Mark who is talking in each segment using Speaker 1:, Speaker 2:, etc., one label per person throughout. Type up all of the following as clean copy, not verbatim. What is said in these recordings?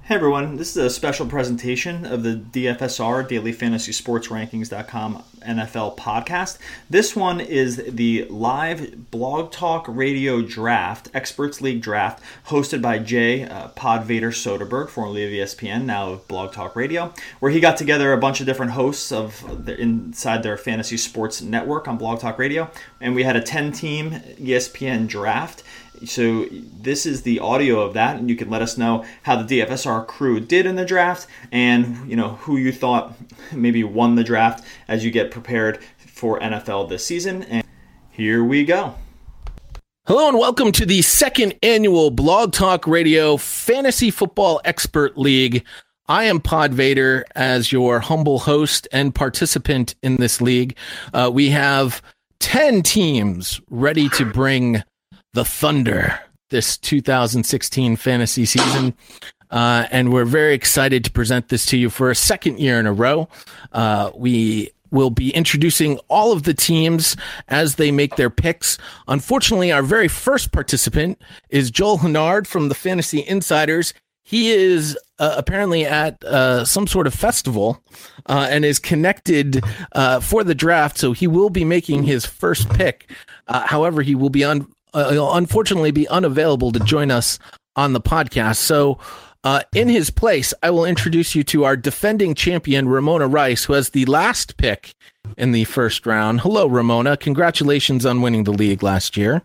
Speaker 1: Hey everyone, this is a special presentation of the DFSR, Daily Fantasy Sports Rankings.com NFL podcast. This one is the live Blog Talk Radio Draft, Experts League Draft, hosted by Jay Podvader Soderberg, formerly of ESPN, now of Blog Talk Radio, where he got together a bunch of different hosts inside their fantasy sports network on Blog Talk Radio, and we had a 10-team ESPN draft. So this is the audio of that, and you can let us know how the DFSR crew did in the draft and, who you thought maybe won the draft as you get prepared for NFL this season. And here we go.
Speaker 2: Hello and welcome to the second annual Blog Talk Radio Fantasy Football Expert League. I am Podvader as your humble host and participant in this league. We have 10 teams ready to bring the Thunder this 2016 fantasy season, and we're very excited to present this to you for a second year in a row. We will be introducing all of the teams as they make their picks. Unfortunately, our very first participant is Joel Hennard from the Fantasy Insiders. He is apparently at some sort of festival and is connected for the draft, so he will be making his first pick. However, he will be unfortunately be unavailable to join us on the podcast. So in his place, I will introduce you to our defending champion, Ramona Rice, who has the last pick in the first round. Hello, Ramona. Congratulations on winning the league last year.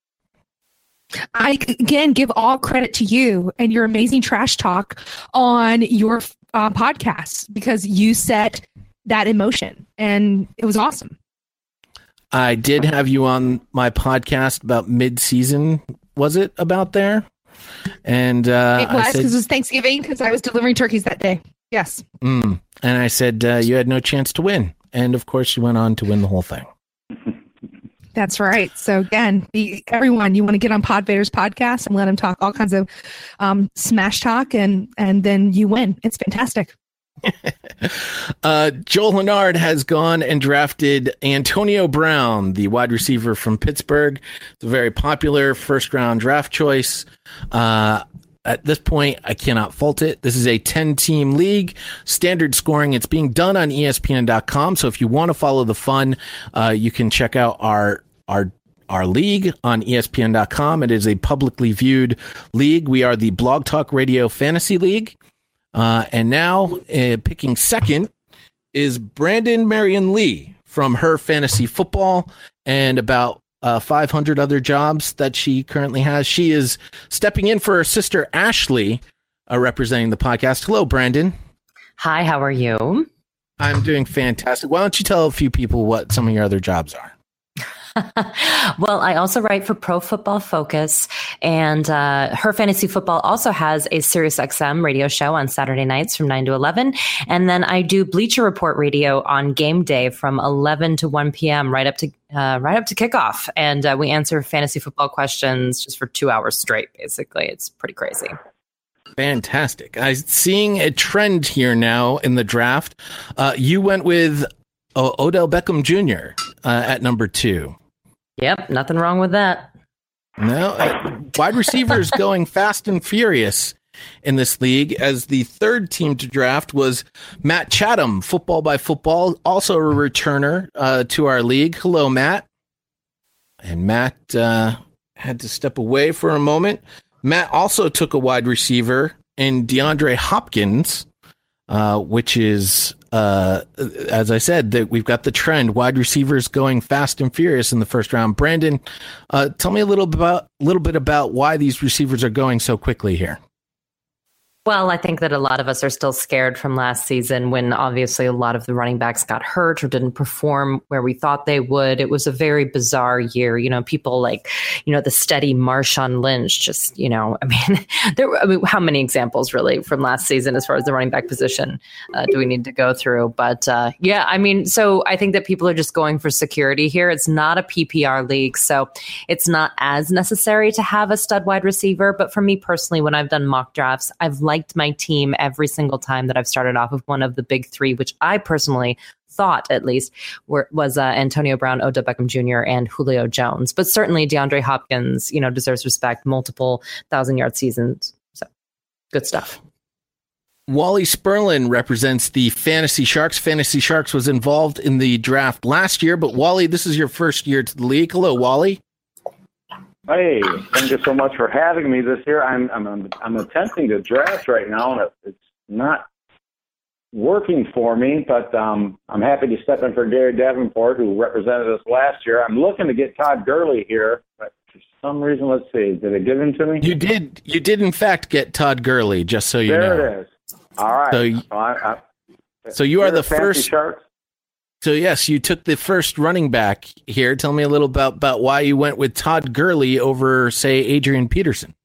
Speaker 3: I, again, give all credit to you and your amazing trash talk on your podcast, because you set that in motion, and it was awesome.
Speaker 2: I did have you on my podcast about mid-season, was it, about there? And
Speaker 3: it was, because it was Thanksgiving, because I was delivering turkeys that day. Yes.
Speaker 2: And I said you had no chance to win. And, of course, you went on to win the whole thing.
Speaker 3: That's right. So, again, everyone, you want to get on Podvader's podcast and let him talk all kinds of smash talk, and then you win. It's fantastic.
Speaker 2: Joel Hennard has gone and drafted Antonio Brown, the wide receiver from Pittsburgh. It's a very popular first-round draft choice. At this point, I cannot fault it. This is a 10-team league, standard scoring. It's being done on ESPN.com, so if you want to follow the fun, you can check out our league on ESPN.com. It is a publicly viewed league. We are the Blog Talk Radio Fantasy League. And now picking second is Brandon Marion Lee from Her Fantasy Football and about 500 other jobs that she currently has. She is stepping in for her sister Ashley, representing the podcast. Hello, Brandon.
Speaker 4: Hi, how are you?
Speaker 2: I'm doing fantastic. Why don't you tell a few people what some of your other jobs are?
Speaker 4: Well, I also write for Pro Football Focus, and Her Fantasy Football also has a SiriusXM radio show on Saturday nights from 9 to 11. And then I do Bleacher Report radio on game day from 11 to 1 p.m. right up to kickoff. And we answer fantasy football questions just for 2 hours straight, basically. It's pretty crazy.
Speaker 2: Fantastic. I'm seeing a trend here now in the draft. You went with Odell Beckham Jr. At number 2.
Speaker 4: Yep, nothing wrong with that.
Speaker 2: No, wide receivers going fast and furious in this league, as the third team to draft was Matt Chatham, Football by Football, also a returner to our league. Hello, Matt. And Matt had to step away for a moment. Matt also took a wide receiver in DeAndre Hopkins, which is, as I said, that we've got the trend, wide receivers going fast and furious in the first round. Brandon, tell me a little bit about why these receivers are going so quickly here.
Speaker 4: Well, I think that a lot of us are still scared from last season, when obviously a lot of the running backs got hurt or didn't perform where we thought they would. It was a very bizarre year. People like, the steady Marshawn Lynch, just, how many examples really from last season as far as the running back position do we need to go through? But so I think that people are just going for security here. It's not a PPR league, so it's not as necessary to have a stud wide receiver. But for me personally, when I've done mock drafts, I've liked my team every single time that I've started off with one of the big three, which I personally thought at least was Antonio Brown, Odell Beckham Jr., and Julio Jones. But certainly DeAndre Hopkins, deserves respect, multiple 1,000-yard seasons. So good stuff.
Speaker 2: Wally Sperlin represents the Fantasy Sharks. Fantasy Sharks was involved in the draft last year, but Wally, this is your first year to the league. Hello, Wally.
Speaker 5: Hey, thank you so much for having me this year. I'm attempting to draft right now, and it's not working for me, but I'm happy to step in for Gary Davenport, who represented us last year. I'm looking to get Todd Gurley here, but for some reason, let's see, did it give him to me?
Speaker 2: You did in fact get Todd Gurley, just so you know.
Speaker 5: There it is. All right.
Speaker 2: So you are the
Speaker 5: Fantasy
Speaker 2: first.
Speaker 5: Sharks?
Speaker 2: So yes, you took the first running back here. Tell me a little about why you went with Todd Gurley over, say, Adrian Peterson.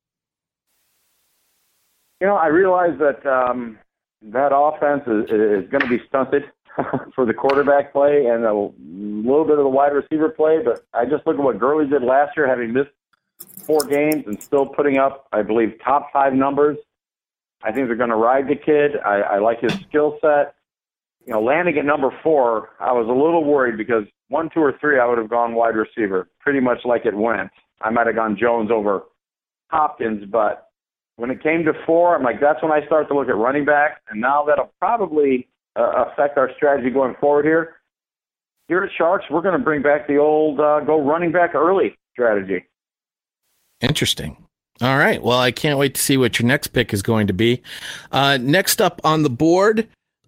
Speaker 5: I realize that that offense is going to be stunted for the quarterback play and a little bit of the wide receiver play, but I just look at what Gurley did last year, having missed 4 games and still putting up, I believe, top 5 numbers. I think they're going to ride the kid. I like his skill set. Landing at number 4, I was a little worried because 1, 2, or 3, I would have gone wide receiver, pretty much like it went. I might have gone Jones over Hopkins, but when it came to 4, I'm like, that's when I start to look at running back, and now that'll probably affect our strategy going forward here. Here at Sharks, we're going to bring back the old go running back early strategy.
Speaker 2: Interesting. All right. Well, I can't wait to see what your next pick is going to be. Next up on the board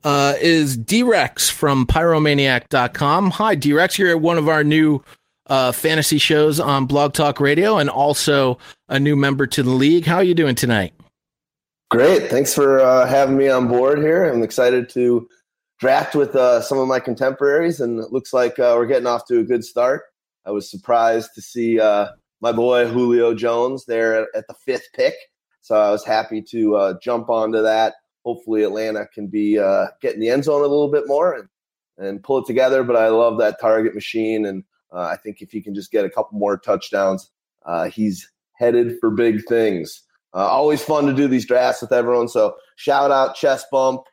Speaker 2: is D-Rex from Pyromaniac.com. Hi, D-Rex. You're one of our new fantasy shows on Blog Talk Radio and also a new member to the league. How are you doing tonight?
Speaker 6: Great. Thanks for having me on board here. I'm excited to draft with some of my contemporaries, and it looks like we're getting off to a good start. I was surprised to see my boy Julio Jones there at the 5th pick, so I was happy to jump onto that. Hopefully Atlanta can be get in the end zone a little bit more and pull it together, but I love that target machine, and I think if he can just get a couple more touchdowns, he's headed for big things. Always fun to do these drafts with everyone, so shout out, chest bump,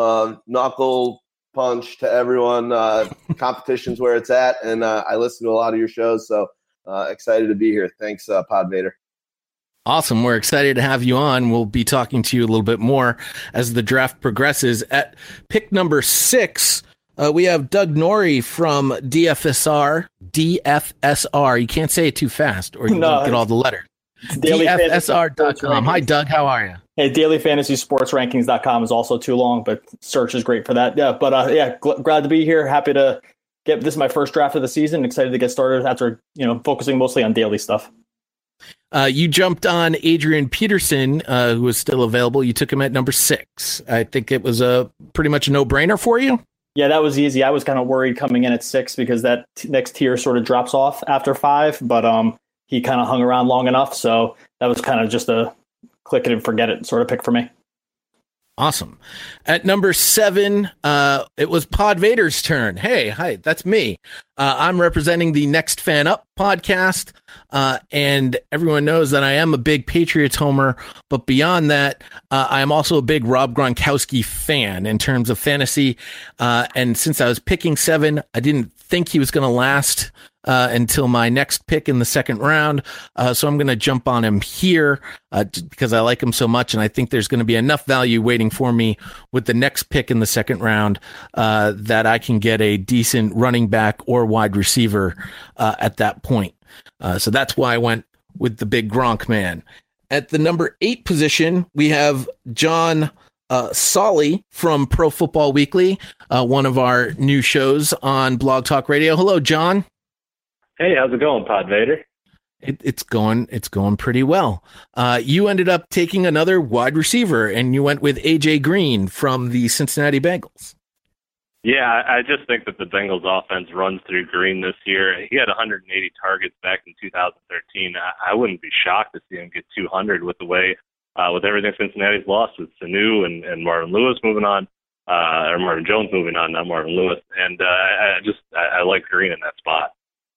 Speaker 6: knuckle punch to everyone. Competition's where it's at, and I listen to a lot of your shows, so excited to be here. Thanks, Pod Vader.
Speaker 2: Awesome. We're excited to have you on. We'll be talking to you a little bit more as the draft progresses. At pick number 6, we have Doug Norrie from DFSR. DFSR. You can't say it too fast or you won't get all the letters. DFSR.com. Hi, Doug. How are you?
Speaker 1: Hey, dailyfantasysportsrankings.com is also too long, but search is great for that. Yeah, but glad to be here. Happy to this is my first draft of the season. Excited to get started after, focusing mostly on daily stuff.
Speaker 2: You jumped on Adrian Peterson, who was still available. You took him at number 6. I think it was pretty much a no-brainer for you.
Speaker 1: Yeah, that was easy. I was kind of worried coming in at 6 because that next tier sort of drops off after 5, but he kind of hung around long enough, so that was kind of just a click it and forget it sort of pick for me.
Speaker 2: Awesome. At number 7, it was Pod Vader's turn. Hey, hi, that's me. I'm representing the Next Fan Up podcast, and everyone knows that I am a big Patriots homer, but beyond that, I am also a big Rob Gronkowski fan in terms of fantasy, and since I was picking 7, I didn't think he was going to last until my next pick in the second round. So I'm going to jump on him here because I like him so much. And I think there's going to be enough value waiting for me with the next pick in the second round that I can get a decent running back or wide receiver at that point. So that's why I went with the big Gronk man. At the number 8 position, we have John Solly from Pro Football Weekly, one of our new shows on Blog Talk Radio. Hello, John.
Speaker 7: Hey, how's it going, Pod Vader?
Speaker 2: It's going pretty well. You ended up taking another wide receiver, and you went with AJ Green from the Cincinnati Bengals.
Speaker 7: Yeah, I just think that the Bengals offense runs through Green this year. He had 180 targets back in 2013. I wouldn't be shocked to see him get 200 with the way, with everything Cincinnati's lost with Sanu and Marvin Lewis moving on, or Marvin Jones moving on, not Marvin Lewis. And I like Green in that spot.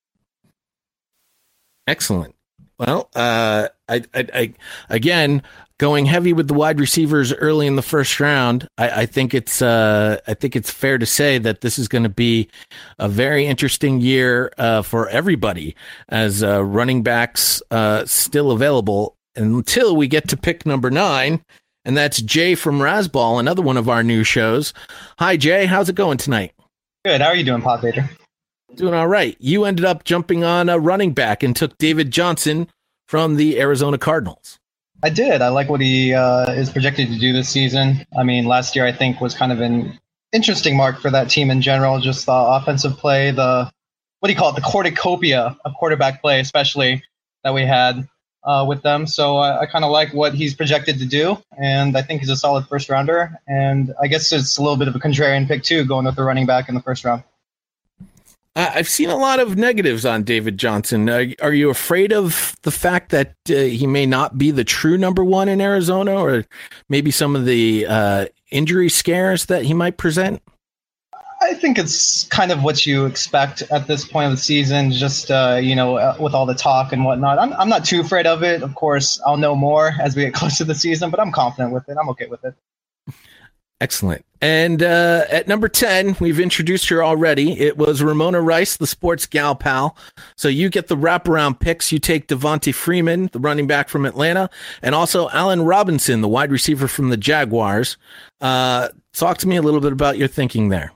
Speaker 2: Excellent. Well, I again going heavy with the wide receivers early in the first round. I think it's fair to say that this is going to be a very interesting year for everybody as running backs still available until we get to pick number 9. and that's Jay from Rasball, another one of our new shows. Hi, Jay. How's it going tonight?
Speaker 8: Good. How are you doing, Pod Vader?
Speaker 2: Doing all right. You ended up jumping on a running back and took David Johnson from the Arizona Cardinals.
Speaker 8: I did. I like what he is projected to do this season. I mean, last year I think was kind of an interesting mark for that team in general. Just the offensive play, the cornucopia of quarterback play, especially that we had with them. So I kind of like what he's projected to do, and I think he's a solid first rounder. And I guess it's a little bit of a contrarian pick too, going with the running back in the first round.
Speaker 2: I've seen a lot of negatives on David Johnson. Are you afraid of the fact that he may not be the true number one in Arizona, or maybe some of the injury scares that he might present?
Speaker 8: I think it's kind of what you expect at this point of the season, just, with all the talk and whatnot. I'm not too afraid of it. Of course, I'll know more as we get close to the season, but I'm confident with it. I'm okay with it.
Speaker 2: Excellent. And at number 10, we've introduced her already. It was Ramona Rice, the sports gal pal. So you get the wraparound picks. You take Devontae Freeman, the running back from Atlanta, and also Allen Robinson, the wide receiver from the Jaguars. Talk to me a little bit about your thinking there.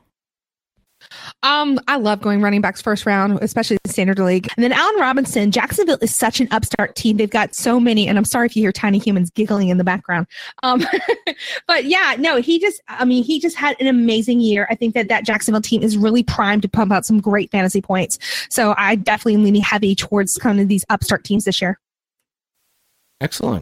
Speaker 3: I love going running backs first round, especially the standard league. And then Allen Robinson, Jacksonville is such an upstart team. They've got so many, and I'm sorry if you hear tiny humans giggling in the background. But yeah, no, he just had an amazing year. I think that Jacksonville team is really primed to pump out some great fantasy points. So I definitely lean heavy towards kind of these upstart teams this year.
Speaker 2: Excellent.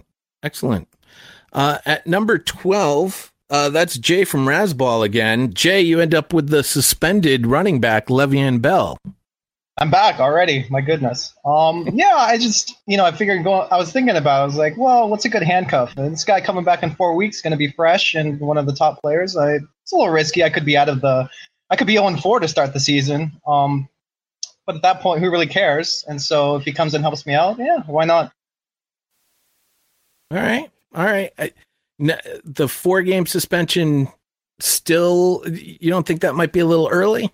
Speaker 2: At number 12, that's Jay from Rasball again. Jay, you end up with the suspended running back, Le'Veon Bell.
Speaker 8: I'm back already. My goodness. I just, I figured I was thinking about it. I was like, well, what's a good handcuff? And this guy coming back in 4 weeks, going to be fresh and one of the top players. It's a little risky. I could be I could be 0-4 to start the season. But at that point, who really cares? And so if he comes and helps me out, yeah, why not?
Speaker 2: All right. The 4-game suspension still, you don't think that might be a little early?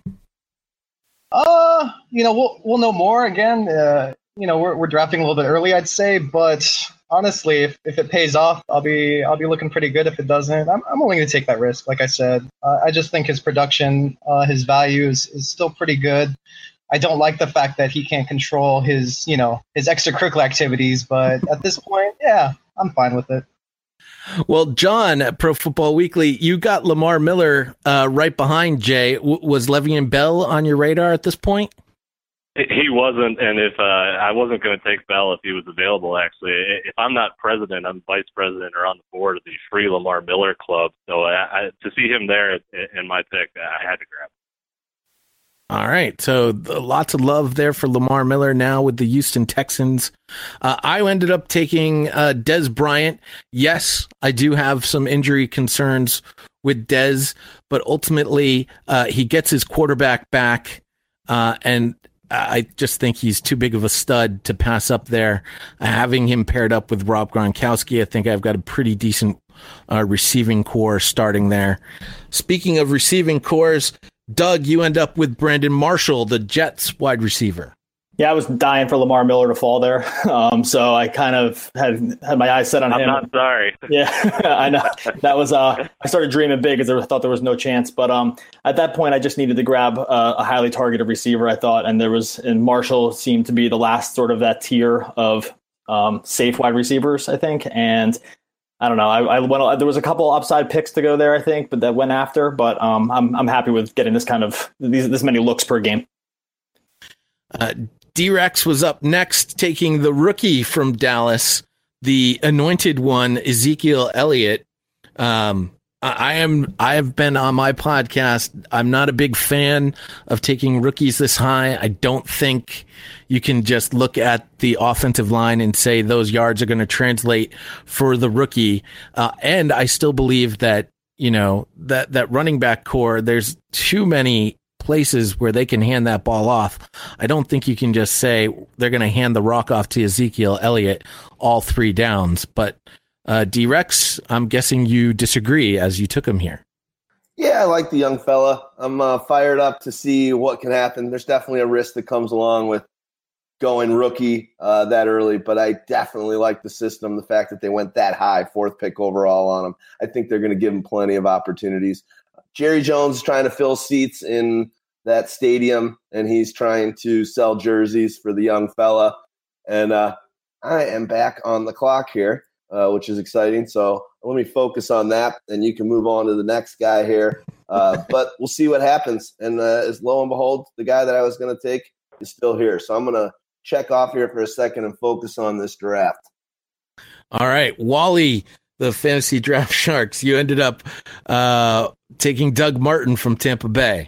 Speaker 8: We'll know more again. We're drafting a little bit early, I'd say, but honestly, if it pays off, I'll be looking pretty good. If it doesn't, I'm willing to take that risk. Like I said, I just think his production, his value is still pretty good. I don't like the fact that he can't control his extracurricular activities, but at this point, yeah, I'm fine with it.
Speaker 2: Well, John, at Pro Football Weekly, you got Lamar Miller right behind Jay. Was Le'Veon Bell on your radar at this point?
Speaker 7: He wasn't, and if I wasn't going to take Bell if he was available, actually. If I'm not president, I'm vice president or on the board of the Free Lamar Miller Club. So to see him there in my pick, I had to grab him.
Speaker 2: All right, so lots of love there for Lamar Miller now with the Houston Texans. I ended up taking Dez Bryant. Yes, I do have some injury concerns with Dez, but ultimately he gets his quarterback back, and I just think he's too big of a stud to pass up there. Having him paired up with Rob Gronkowski, I think I've got a pretty decent receiving core starting there. Speaking of receiving cores, Doug, you end up with Brandon Marshall, the Jets wide receiver.
Speaker 1: Yeah, I was dying for Lamar Miller to fall there. So I kind of had my eyes set on him.
Speaker 7: I'm not sorry.
Speaker 1: Yeah, I know. That was I started dreaming big because I thought there was no chance. But at that point, I just needed to grab a highly targeted receiver, I thought. And Marshall seemed to be the last sort of that tier of safe wide receivers, I think. And I don't know. I went. There was a couple upside picks to go there, I think, but that went after. But I'm happy with getting this many looks per game.
Speaker 2: D-Rex was up next, taking the rookie from Dallas, the anointed one, Ezekiel Elliott. I have been on my podcast. I'm not a big fan of taking rookies this high. I don't think you can just look at the offensive line and say those yards are going to translate for the rookie. And I still believe that, that running back core, there's too many places where they can hand that ball off. I don't think you can just say they're going to hand the rock off to Ezekiel Elliott all 3 downs. But D-Rex, I'm guessing you disagree as you took him here.
Speaker 6: Yeah, I like the young fella. I'm fired up to see what can happen. There's definitely a risk that comes along with going rookie that early, but I definitely like the system, the fact that they went that high, 4th pick overall on him. I think they're going to give him plenty of opportunities. Jerry Jones is trying to fill seats in that stadium, and he's trying to sell jerseys for the young fella. And I am back on the clock here, which is exciting. So let me focus on that, and you can move on to the next guy here. But we'll see what happens. And as lo and behold, the guy that I was going to take is still here. So I'm going to check off here for a second and focus on this draft.
Speaker 2: All right, Wally, the Fantasy Draft Sharks, you ended up taking Doug Martin from Tampa Bay.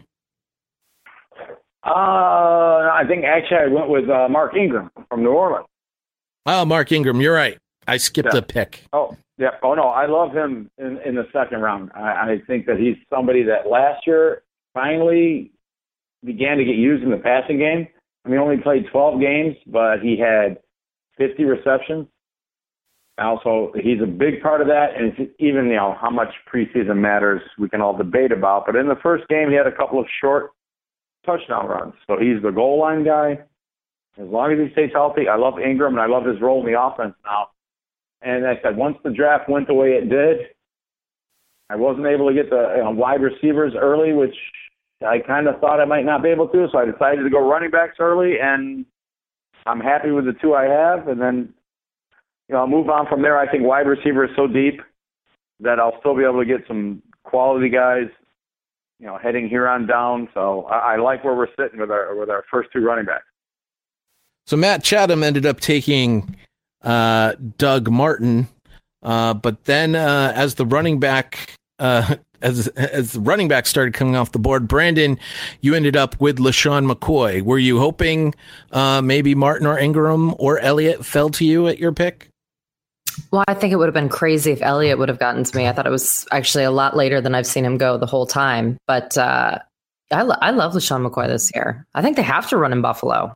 Speaker 5: I think actually I went with Mark Ingram from New Orleans.
Speaker 2: Oh, Mark Ingram, you're right. I skipped a pick.
Speaker 5: Oh, yeah. Oh, no, I love him in the second round. I think that he's somebody that last year finally began to get used in the passing game. I mean, he only played 12 games, but he had 50 receptions. Also, he's a big part of that, and it's even, how much preseason matters, we can all debate about. But in the first game, he had a couple of short touchdown runs. So he's the goal line guy. As long as he stays healthy, I love Ingram, and I love his role in the offense now. And like I said, once the draft went the way it did, I wasn't able to get the wide receivers early, which I kind of thought I might not be able to, so I decided to go running backs early, and I'm happy with the 2 I have. And then, I'll move on from there. I think wide receiver is so deep that I'll still be able to get some quality guys, heading here on down. So I like where we're sitting with our first 2 running backs.
Speaker 2: So Matt Chatham ended up taking Doug Martin, but then as the running back as the running back started coming off the board, Brandon, you ended up with LaShawn McCoy. Were you hoping maybe Martin or Ingram or Elliott fell to you at your pick?
Speaker 4: Well, I think it would have been crazy if Elliott would have gotten to me. I thought it was actually a lot later than I've seen him go the whole time. But I love LaShawn McCoy this year. I think they have to run in Buffalo.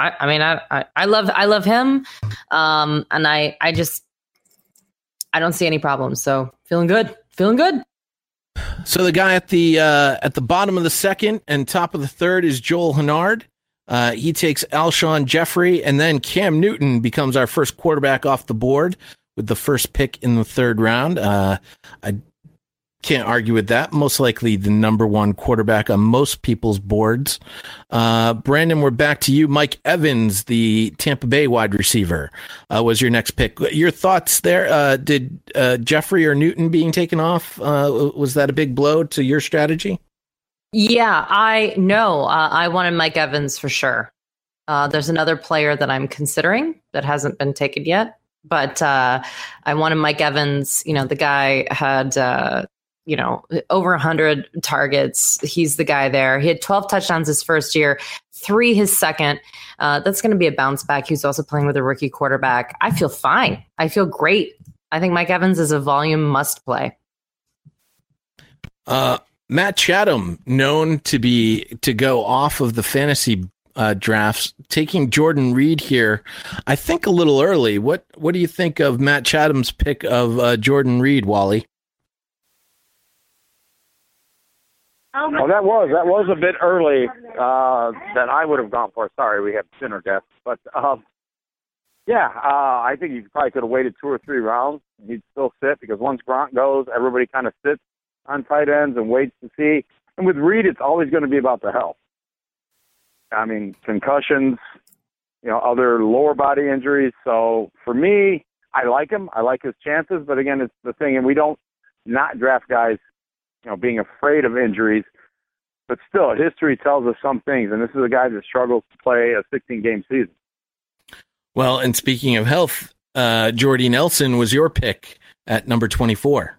Speaker 4: I love him, and I don't see any problems. So feeling good.
Speaker 2: So the guy at the bottom of the second and top of the third is Joel Hennard. He takes Alshon Jeffrey, and then Cam Newton becomes our first quarterback off the board with the first pick in the third round. I can't argue with that. Most likely the number 1 quarterback on most people's boards. Brandon, we're back to you. Mike Evans, the Tampa Bay wide receiver, was your next pick. Your thoughts there? Did Jeffrey or Newton being taken off, was that a big blow to your strategy?
Speaker 4: Yeah, I know. I wanted Mike Evans for sure. There's another player that I'm considering that hasn't been taken yet, but I wanted Mike Evans. The guy had over 100 targets. He's the guy there. He had 12 touchdowns his first year, 3 his second. That's going to be a bounce back. He's also playing with a rookie quarterback. I feel fine. I feel great. I think Mike Evans is a volume must play.
Speaker 2: Matt Chatham, known to go off of the fantasy drafts, taking Jordan Reed here, I think a little early. What do you think of Matt Chatham's pick of Jordan Reed, Wally?
Speaker 5: Well, that was a bit early that I would have gone for. Sorry, we have dinner guests, but I think you probably could have waited 2 or 3 rounds. He'd still sit because once Gronk goes, everybody kind of sits on tight ends and waits to see. And with Reed, it's always going to be about the health. I mean, concussions, other lower body injuries. So for me, I like him. I like his chances. But again, it's the thing, and we don't not draft guys, being afraid of injuries. But still, history tells us some things, and this is a guy that struggles to play a 16-game season.
Speaker 2: Well, and speaking of health, Jordy Nelson was your pick at number 24.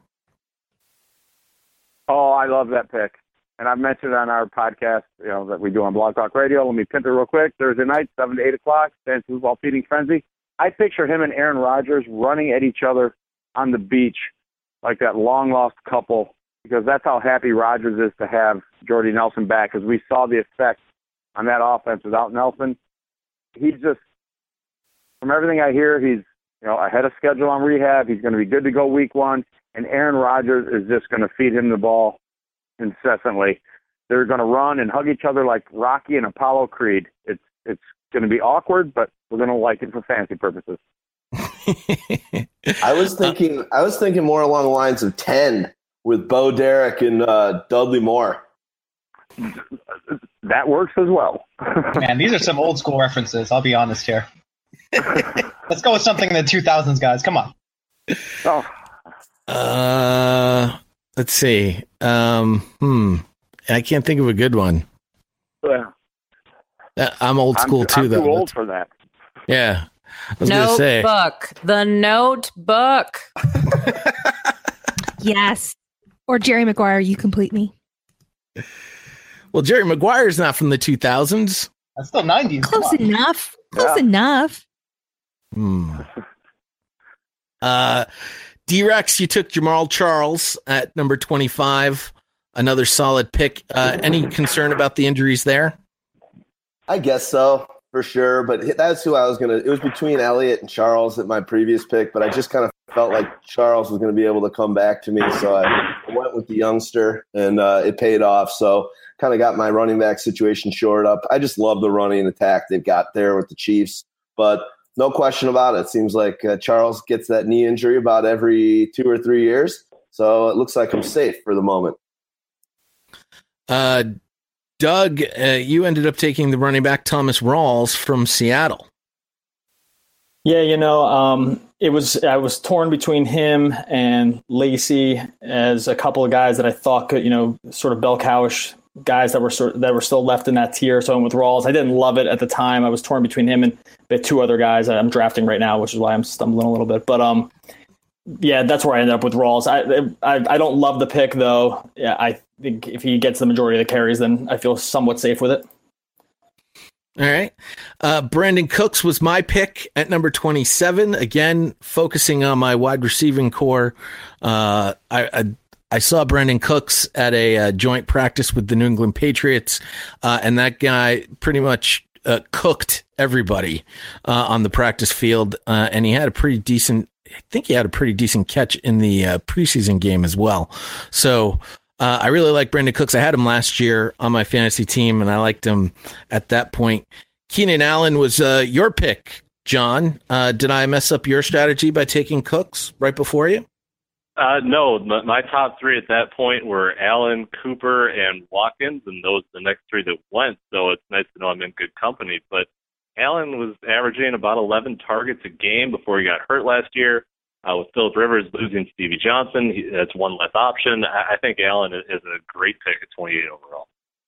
Speaker 5: Oh, I love that pick. And I've mentioned on our podcast, that we do on Blog Talk Radio. Let me pimp it real quick. Thursday night, 7 to 8 o'clock, Fantasy Football Feeding Frenzy. I picture him and Aaron Rodgers running at each other on the beach like that long-lost couple, because that's how happy Rodgers is to have Jordy Nelson back, because we saw the effect on that offense without Nelson. He's just, from everything I hear, he's ahead of schedule on rehab. He's going to be good to go week 1. And Aaron Rodgers is just going to feed him the ball incessantly. They're going to run and hug each other like Rocky and Apollo Creed. It's going to be awkward, but we're going to like it for fantasy purposes.
Speaker 6: I was thinking more along the lines of 10 with Bo Derek and Dudley Moore.
Speaker 5: That works as well.
Speaker 8: Man, these are some old school references. I'll be honest here. Let's go with something in the 2000s, guys. Come on.
Speaker 2: Let's see. I can't think of a good one.
Speaker 5: Yeah.
Speaker 2: I'm old school too, though.
Speaker 5: I'm too old for that.
Speaker 2: Yeah. I was gonna say.
Speaker 4: Notebook. The Notebook.
Speaker 3: Yes. Or Jerry Maguire, you complete me.
Speaker 2: Well, Jerry Maguire's not from the 2000s.
Speaker 8: That's still 90s.
Speaker 3: Close enough. Close enough.
Speaker 2: D-Rex, you took Jamal Charles at number 25. Another solid pick. Any concern about the injuries there?
Speaker 6: I guess so, for sure. But that's who I was it was between Elliott and Charles at my previous pick, but I just kind of felt like Charles was going to be able to come back to me. So I went with the youngster, and it paid off. So kind of got my running back situation shored up. I just love the running attack they've got there with the Chiefs. But no question about it. It seems like Charles gets that knee injury about every 2 or 3 years. So it looks like I'm safe for the moment.
Speaker 2: Doug, you ended up taking the running back Thomas Rawls from Seattle.
Speaker 1: Yeah, I was torn between him and Lacey as a couple of guys that I thought could, sort of bell cowish guys that were still left in that tier. So I went with Rawls. I didn't love it at the time. I was torn between him and the 2 other guys I'm drafting right now, which is why I'm stumbling a little bit. But yeah, that's where I ended up with Rawls. I don't love the pick though. Yeah, I think if he gets the majority of the carries, then I feel somewhat safe with it.
Speaker 2: All right. Brandon Cooks was my pick at number 27. Again, focusing on my wide receiving core. I saw Brandon Cooks at a joint practice with the New England Patriots, and that guy pretty much cooked everybody on the practice field, and he had a pretty decent catch in the preseason game as well. So I really like Brandon Cooks. I had him last year on my fantasy team, and I liked him at that point. Keenan Allen was your pick, John. Did I mess up your strategy by taking Cooks right before you?
Speaker 7: No, my top 3 at that point were Allen, Cooper, and Watkins, and those are the next 3 that went, so it's nice to know I'm in good company. But Allen was averaging about 11 targets a game before he got hurt last year. With Phillip Rivers losing Stevie Johnson, that's one less option. I think Allen is a great pick at 28 overall.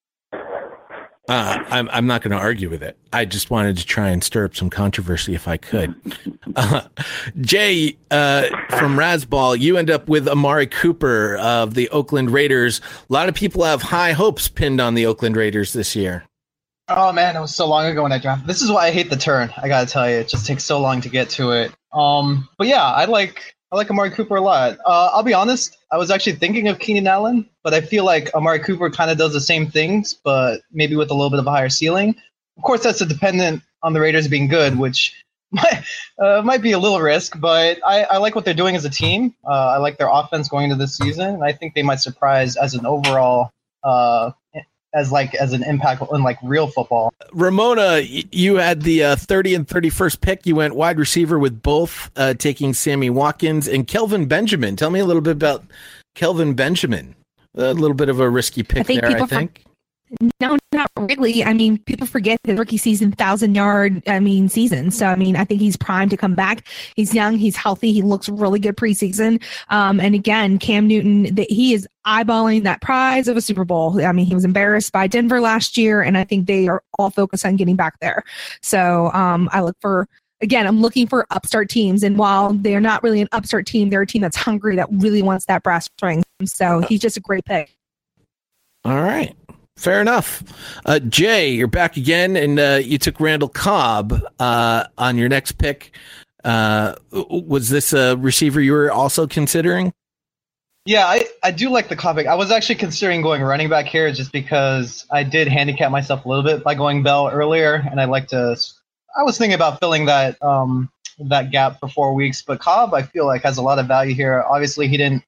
Speaker 2: I'm not going to argue with it. I just wanted to try and stir up some controversy if I could. Jay, from Razzball, you end up with Amari Cooper of the Oakland Raiders. A lot of people have high hopes pinned on the Oakland Raiders this year.
Speaker 8: Oh, man, it was so long ago when I drafted. This is why I hate the turn. I got to tell you, it just takes so long to get to it. But yeah, I like Amari Cooper a lot. I'll be honest, I was actually thinking of Keenan Allen, but I feel like Amari Cooper kind of does the same things, but maybe with a little bit of a higher ceiling. Of course, that's dependent on the Raiders being good, which might be a little risk, but I like what they're doing as a team. I like their offense going into this season, and I think they might surprise as an overall as an impact in real football.
Speaker 2: Ramona, you had the 30 and 31st pick. You went wide receiver with both, taking Sammy Watkins and Kelvin Benjamin. Tell me a little bit about Kelvin Benjamin. A little bit of a risky pick there, I think.
Speaker 3: No, not really. I mean, people forget his rookie season, 1,000-yard, season. So, I think he's primed to come back. He's young. He's healthy. He looks really good preseason. And again, Cam Newton, he is eyeballing that prize of a Super Bowl. He was embarrassed by Denver last year, and I think they are all focused on getting back there. So, I'm looking for upstart teams. And while they're not really an upstart team, they're a team that's hungry, that really wants that brass ring. So, he's just a great pick.
Speaker 2: All right. Fair enough. Jay, you're back again, and you took Randall Cobb on your next pick. Was this a receiver you were also considering?
Speaker 8: Yeah, I do like the Cobb pick. I was actually considering going running back here just because I did handicap myself a little bit by going Bell earlier, and I was thinking about filling that gap for 4 weeks. But Cobb, I feel like, has a lot of value here. Obviously, he didn't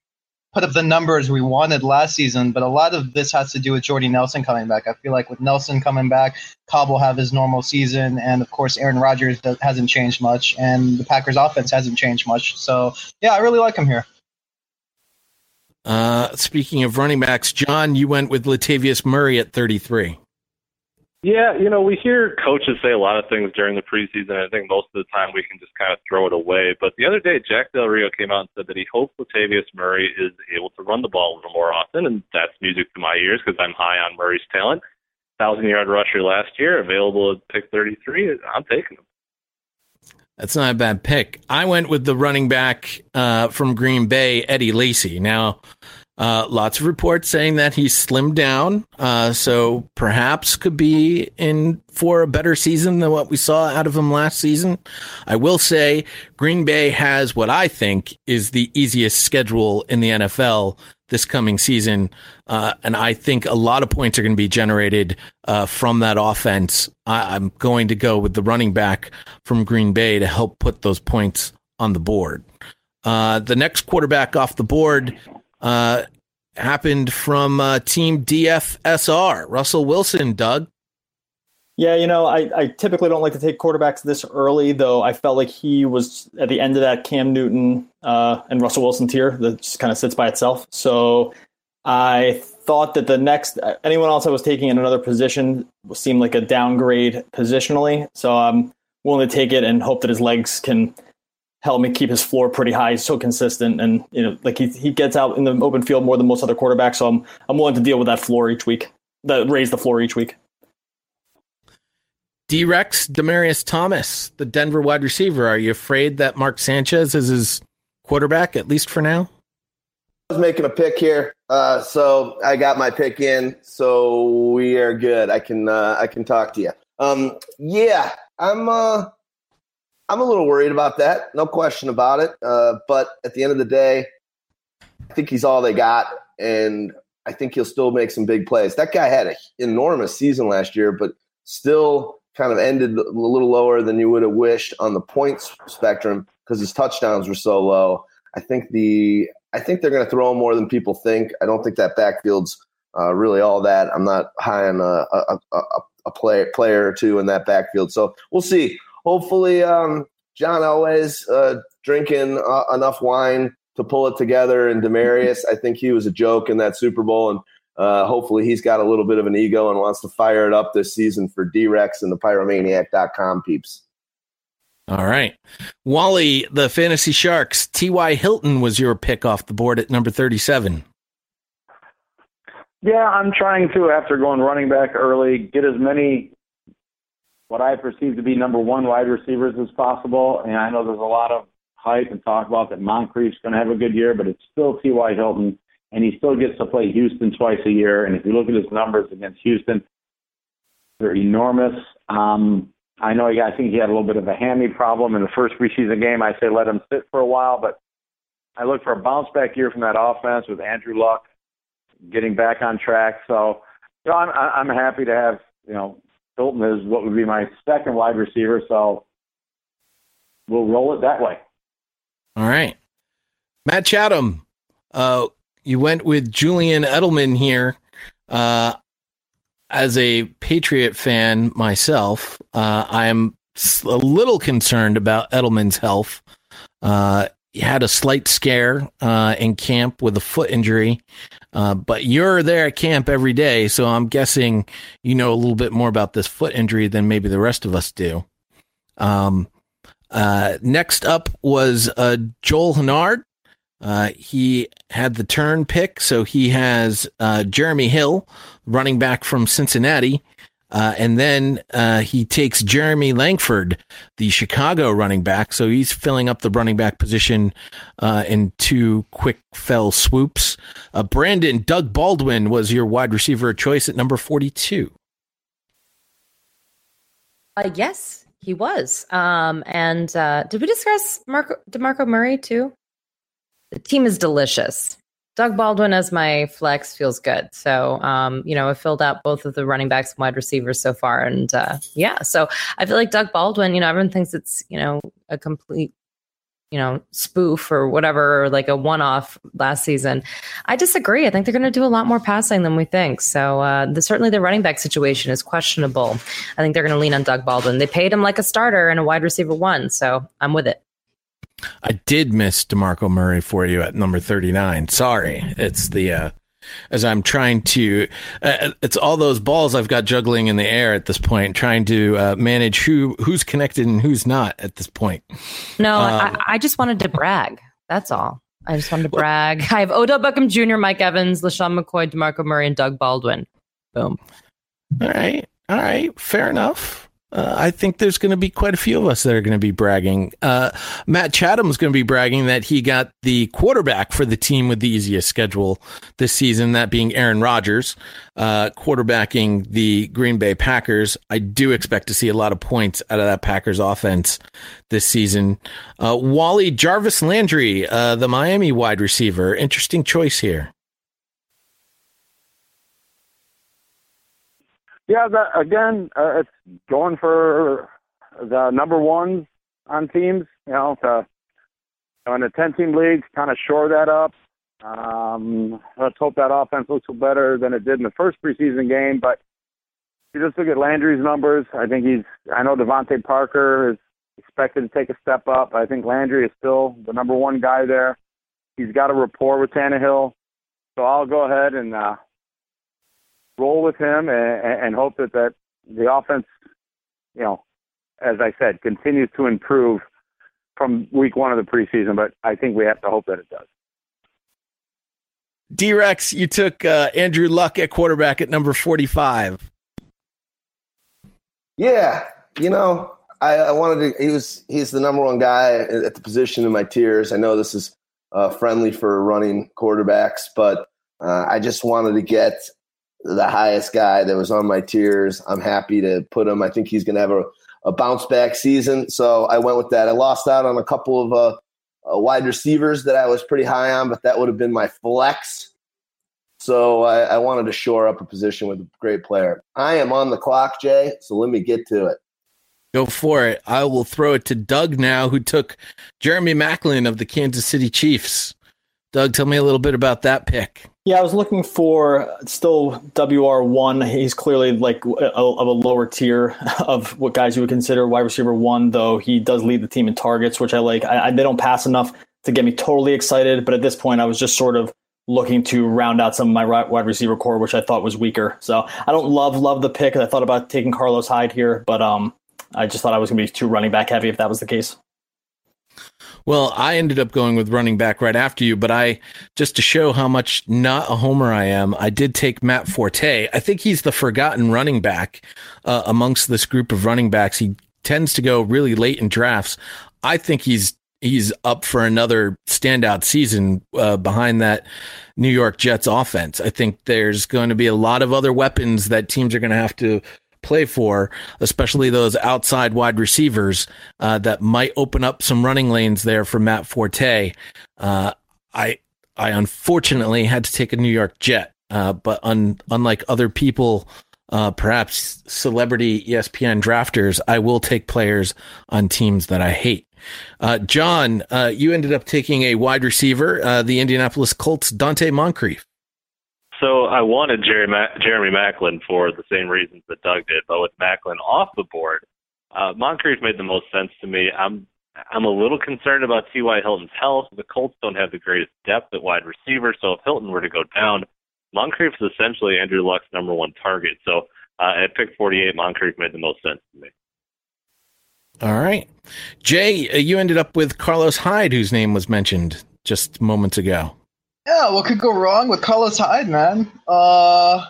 Speaker 8: put up the numbers we wanted last season, but a lot of this has to do with Jordy Nelson coming back. I feel like with Nelson coming back, Cobb will have his normal season, and of course Aaron Rodgers hasn't changed much, and the Packers offense hasn't changed much. So yeah, I really like him here.
Speaker 2: Speaking of running backs, John, you went with Latavius Murray at 33.
Speaker 7: Yeah, we hear coaches say a lot of things during the preseason, and I think most of the time we can just kind of throw it away. But the other day, Jack Del Rio came out and said that he hopes Latavius Murray is able to run the ball a little more often, and that's music to my ears because I'm high on Murray's talent. 1,000-yard rusher last year, available at pick 33. I'm taking him.
Speaker 2: That's not a bad pick. I went with the running back from Green Bay, Eddie Lacy. Now, lots of reports saying that he's slimmed down, so perhaps could be in for a better season than what we saw out of him last season. I will say Green Bay has what I think is the easiest schedule in the NFL this coming season, and I think a lot of points are going to be generated from that offense. I'm going to go with the running back from Green Bay to help put those points on the board. The next quarterback off the board happened from Team DFSR, Russell Wilson. Doug?
Speaker 1: Yeah, I typically don't like to take quarterbacks this early, though I felt like he was at the end of that Cam Newton and Russell Wilson tier that just kind of sits by itself. So I thought that the next anyone else I was taking in another position seemed like a downgrade positionally. So I'm willing to take it and hope that his legs can help me keep his floor pretty high. He's so consistent, and like he gets out in the open field more than most other quarterbacks. So I'm willing to deal with that floor each week, raise the floor each week.
Speaker 2: D-Rex, Demaryius Thomas, the Denver wide receiver. Are you afraid that Mark Sanchez is his quarterback, at least for now?
Speaker 6: I was making a pick here, so I got my pick in, so we are good. I can talk to you. Yeah, I'm a little worried about that, no question about it. But at the end of the day, I think he's all they got, and I think he'll still make some big plays. That guy had an enormous season last year, but still kind of ended a little lower than you would have wished on the points spectrum because his touchdowns were so low. I think they're going to throw him more than people think. I don't think that backfield's really all that. I'm not high on a player or two in that backfield. So we'll see. Hopefully, John Elway's drinking enough wine to pull it together. And Demaryius, I think he was a joke in that Super Bowl. And hopefully he's got a little bit of an ego and wants to fire it up this season for D-Rex and the Pyromaniac.com peeps.
Speaker 2: All right. Wally, the Fantasy Sharks, T.Y. Hilton was your pick off the board at number 37.
Speaker 5: Yeah, I'm trying to, after going running back early, get as many what I perceive to be number one wide receivers as possible. And I know there's a lot of hype and talk about that Moncrief's going to have a good year, but it's still T.Y. Hilton. And he still gets to play Houston twice a year. And if you look at his numbers against Houston, they're enormous. I think he had a little bit of a hammy problem in the first preseason game. I say let him sit for a while, but I look for a bounce back year from that offense with Andrew Luck getting back on track. So, I'm happy to have, Hilton is what would be my second wide receiver. So we'll roll it that way.
Speaker 2: All right. Matt Chatham, you went with Julian Edelman here. As a Patriot fan myself, I am a little concerned about Edelman's health. He had a slight scare in camp with a foot injury, but you're there at camp every day, so I'm guessing you know a little bit more about this foot injury than maybe the rest of us do. Next up was Joel Hennard. He had the turn pick, so he has Jeremy Hill, running back from Cincinnati, and then he takes Jeremy Langford, the Chicago running back, so he's filling up the running back position in two quick fell swoops. Brandon, Doug Baldwin was your wide receiver choice at number 42.
Speaker 4: Yes, he was. And did we discuss DeMarco Murray too? The team is delicious. Doug Baldwin as my flex feels good. So, I've filled out both of the running backs and wide receivers so far. And so I feel like Doug Baldwin, everyone thinks it's, a complete spoof or whatever, or like a one-off last season. I disagree. I think they're going to do a lot more passing than we think. So certainly the running back situation is questionable. I think they're going to lean on Doug Baldwin. They paid him like a starter and a wide receiver 1, so I'm with it.
Speaker 2: I did miss DeMarco Murray for you at number 39. Sorry. It's the as I'm trying to it's all those balls I've got juggling in the air at this point, trying to manage who's connected and who's not at this point.
Speaker 4: No, I just wanted to brag. That's all. I just wanted to brag. I have Odell Beckham Jr., Mike Evans, LaShawn McCoy, DeMarco Murray, and Doug Baldwin. Boom.
Speaker 2: All right. Fair enough. I think there's going to be quite a few of us that are going to be bragging. Matt Chatham's going to be bragging that he got the quarterback for the team with the easiest schedule this season, that being Aaron Rodgers, quarterbacking the Green Bay Packers. I do expect to see a lot of points out of that Packers offense this season. Wally Jarvis Landry, the Miami wide receiver. Interesting choice here.
Speaker 5: Yeah, it's going for the number ones on teams, in a 10-team league, kind of shore that up. Let's hope that offense looks better than it did in the first preseason game. But if you just look at Landry's numbers, I know Devontae Parker is expected to take a step up. I think Landry is still the number one guy there. He's got a rapport with Tannehill. So I'll go ahead and roll with him and hope that the offense, as I said, continues to improve from week 1 of the preseason, but I think we have to hope that it does.
Speaker 2: D-Rex, you took Andrew Luck at quarterback at number 45.
Speaker 6: Yeah, I wanted to. He's the number one guy at the position in my tiers. I know this is friendly for running quarterbacks, but I just wanted to get the highest guy that was on my tiers. I'm happy to put him. I think he's going to have a bounce back season. So I went with that. I lost out on a couple of wide receivers that I was pretty high on, but that would have been my flex. So I wanted to shore up a position with a great player. I am on the clock, Jay, so let me get to it.
Speaker 2: Go for it. I will throw it to Doug now, who took Jeremy Maclin of the Kansas City Chiefs. Doug, tell me a little bit about that pick.
Speaker 1: Yeah, I was looking for still WR1. He's clearly like of a lower tier of what guys you would consider wide receiver 1, though he does lead the team in targets, which I like. They don't pass enough to get me totally excited, but at this point I was just sort of looking to round out some of my wide receiver core, which I thought was weaker. So I don't love the pick. I thought about taking Carlos Hyde here, but I just thought I was going to be too running back heavy if that was the case.
Speaker 2: Well, I ended up going with running back right after you, but just to show how much not a homer I am, I did take Matt Forte. I think he's the forgotten running back amongst this group of running backs. He tends to go really late in drafts. I think he's up for another standout season behind that New York Jets offense. I think there's going to be a lot of other weapons that teams are going to have to play for, especially those outside wide receivers that might open up some running lanes there for Matt Forte. I unfortunately had to take a New York Jet, but unlike other people, perhaps celebrity ESPN drafters, I will take players on teams that I hate. John, you ended up taking a wide receiver, the Indianapolis Colts, Dante Moncrief.
Speaker 7: So I wanted Jeremy Maclin for the same reasons that Doug did, but with Maclin off the board, Moncrief made the most sense to me. I'm a little concerned about T.Y. Hilton's health. The Colts don't have the greatest depth at wide receiver, so if Hilton were to go down, Moncrief is essentially Andrew Luck's number one target. So at pick 48, Moncrief made the most sense to me.
Speaker 2: All right. Jay, you ended up with Carlos Hyde, whose name was mentioned just moments ago.
Speaker 8: Yeah, what could go wrong with Carlos Hyde, man? I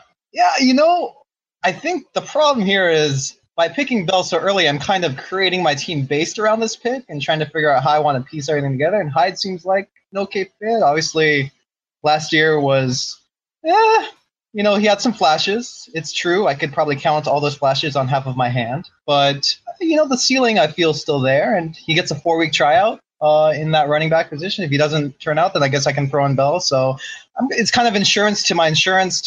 Speaker 8: think the problem here is by picking Bell so early, I'm kind of creating my team based around this pick and trying to figure out how I want to piece everything together. And Hyde seems like an okay fit. Obviously, last year was, he had some flashes. It's true. I could probably count all those flashes on half of my hand. But, the ceiling I feel is still there. And he gets a 4-week tryout in that running back position. If he doesn't turn out, then I guess I can throw in Bell. So it's kind of insurance to my insurance,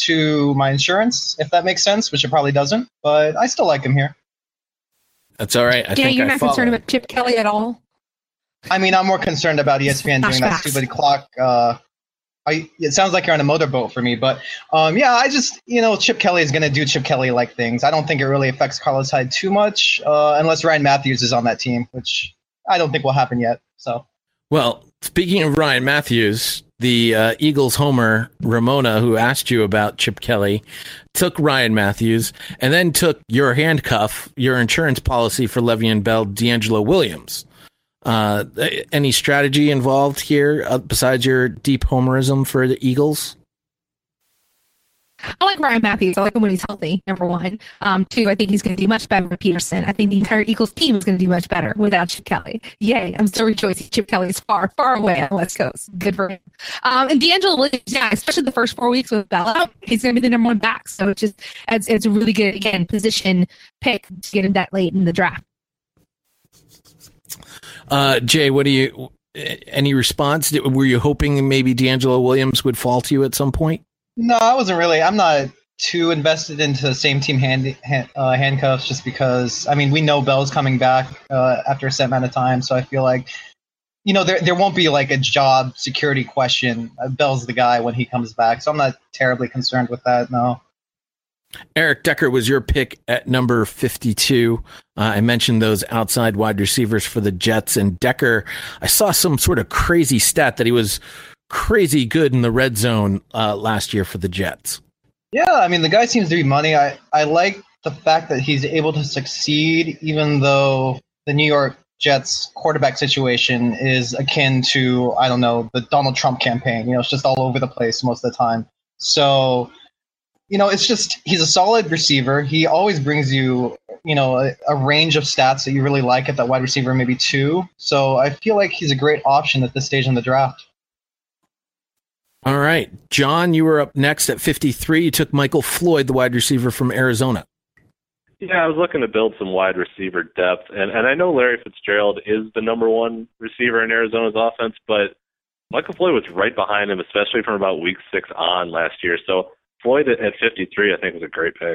Speaker 8: if that makes sense, which it probably doesn't. But I still like him here.
Speaker 2: That's all right.
Speaker 3: You're not concerned about Chip Kelly at all?
Speaker 8: I mean, I'm more concerned about ESPN doing that stupid clock. It sounds like you're on a motorboat for me, but I just, Chip Kelly is going to do Chip Kelly-like things. I don't think it really affects Carlos Hyde too much, unless Ryan Matthews is on that team, which I don't think will happen yet. So,
Speaker 2: well, speaking of Ryan Matthews, the Eagles homer Ramona, who asked you about Chip Kelly, took Ryan Matthews and then took your handcuff, your insurance policy for Le'Veon Bell, D'Angelo Williams. Any strategy involved here besides your deep homerism for the Eagles?
Speaker 3: I like Ryan Matthews. I like him when he's healthy, number one. Two, I think he's going to do much better with Peterson. I think the entire Eagles team is going to do much better without Chip Kelly. Yay, I'm still rejoicing. Chip Kelly is far, far away on the West Coast. Good for him. And D'Angelo Williams, especially the first 4 weeks with Bell out, he's going to be the number one back. So it's a really good, again, position pick to get him that late in the draft.
Speaker 2: Jay, any response? Were you hoping maybe D'Angelo Williams would fall to you at some point?
Speaker 8: No, I wasn't really. I'm not too invested into the same team handcuffs just because, we know Bell's coming back after a set amount of time. So I feel like, there won't be like a job security question. Bell's the guy when he comes back. So I'm not terribly concerned with that, no.
Speaker 2: Eric Decker was your pick at number 52. I mentioned those outside wide receivers for the Jets, and Decker, I saw some sort of crazy stat that he was crazy good in the red zone last year for the Jets.
Speaker 8: Yeah, the guy seems to be money. I like the fact that he's able to succeed even though the New York Jets quarterback situation is akin to, I don't know, the Donald Trump campaign. It's just all over the place most of the time. So, it's just, he's a solid receiver. He always brings you, a range of stats that you really like at that wide receiver, maybe two. So I feel like he's a great option at this stage in the draft.
Speaker 2: All right. John, you were up next at 53. You took Michael Floyd, the wide receiver from Arizona.
Speaker 7: Yeah, I was looking to build some wide receiver depth, and I know Larry Fitzgerald is the number one receiver in Arizona's offense, but Michael Floyd was right behind him, especially from about week 6 on last year. So Floyd at 53, I think, was a great pick.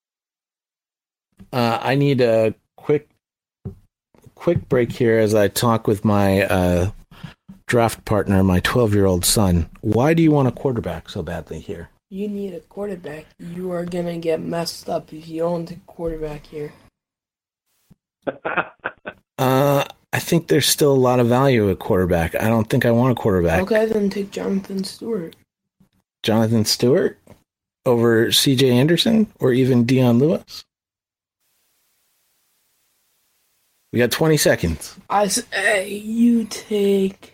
Speaker 2: I need a quick break here as I talk with my draft partner, my 12-year-old son. Why do you want a quarterback so badly here?
Speaker 9: You need a quarterback. You are going to get messed up if you don't take a quarterback here.
Speaker 2: I think there's still a lot of value at quarterback. I don't think I want a quarterback.
Speaker 9: Okay, then take Jonathan Stewart.
Speaker 2: Jonathan Stewart? Over C.J. Anderson or even Dion Lewis? We got 20 seconds.
Speaker 9: I say you take...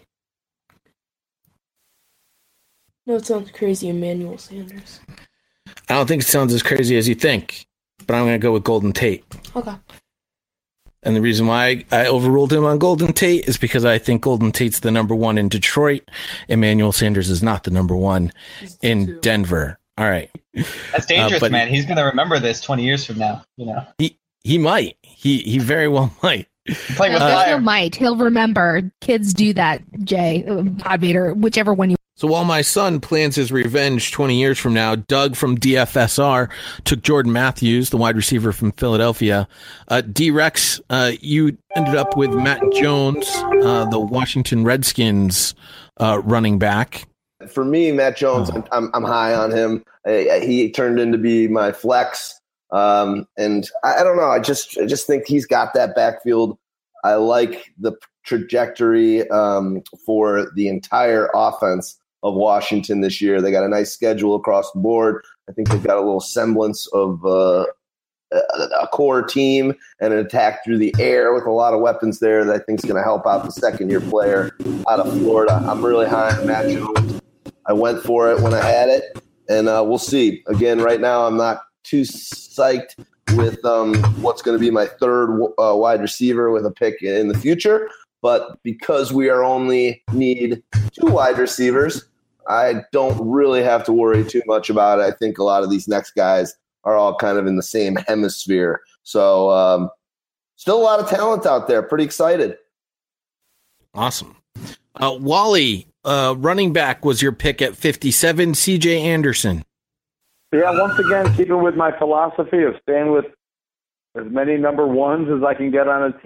Speaker 9: No, it sounds crazy, Emmanuel Sanders.
Speaker 2: I don't think it sounds as crazy as you think, but I'm going to go with Golden Tate.
Speaker 9: Okay.
Speaker 2: And the reason why I overruled him on Golden Tate is because I think Golden Tate's the number one in Detroit. Emmanuel Sanders is not the number one in Denver. All right.
Speaker 8: That's dangerous, man. He's going to remember this 20 years from now.
Speaker 2: He might. He very well might.
Speaker 3: There's no might. He'll remember. Kids do that, Jay, Pod Vader, whichever one you.
Speaker 2: So while my son plans his revenge 20 years from now, Doug from DFSR took Jordan Matthews, the wide receiver from Philadelphia. D-Rex, you ended up with Matt Jones, the Washington Redskins running back.
Speaker 6: For me, Matt Jones, I'm high on him. He turned into be my flex. And I don't know. I just think he's got that backfield. I like the trajectory for the entire offense of Washington this year. They got a nice schedule across the board. I think they've got a little semblance of a core team and an attack through the air with a lot of weapons there that I think is going to help out the second-year player out of Florida. I'm really high on Matt Jones. I went for it when I had it, and we'll see. Again, right now I'm not too psyched with what's going to be my third wide receiver with a pick in the future. But because we are only need 2 wide receivers, I don't really have to worry too much about it. I think a lot of these next guys are all kind of in the same hemisphere. So still a lot of talent out there. Pretty excited.
Speaker 2: Awesome. Wally, running back was your pick at 57, C.J. Anderson.
Speaker 5: Yeah, once again, keeping with my philosophy of staying with as many number ones as I can get on a team.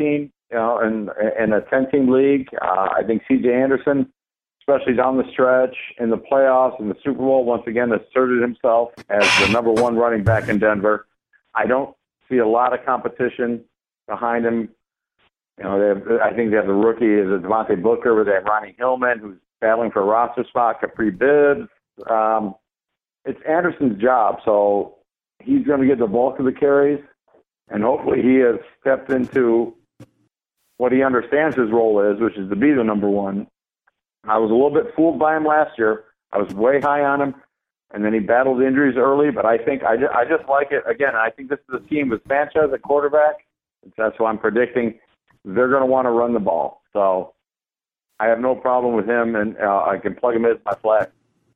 Speaker 5: in a 10-team league, I think C.J. Anderson, especially down the stretch in the playoffs and the Super Bowl, once again asserted himself as the number one running back in Denver. I don't see a lot of competition behind him. I think they have the rookie is Devontae Booker, where they have Ronnie Hillman, who's battling for a roster spot, Capri Bibbs. It's Anderson's job, so he's going to get the bulk of the carries, and hopefully he has stepped into what he understands his role is, which is to be the number one. I was a little bit fooled by him last year. I was way high on him, and then he battled injuries early, but I think I just like it. Again, I think this is a team with Sanchez at quarterback. That's what I'm predicting. They're going to want to run the ball. So I have no problem with him, and I can plug him in as my flex.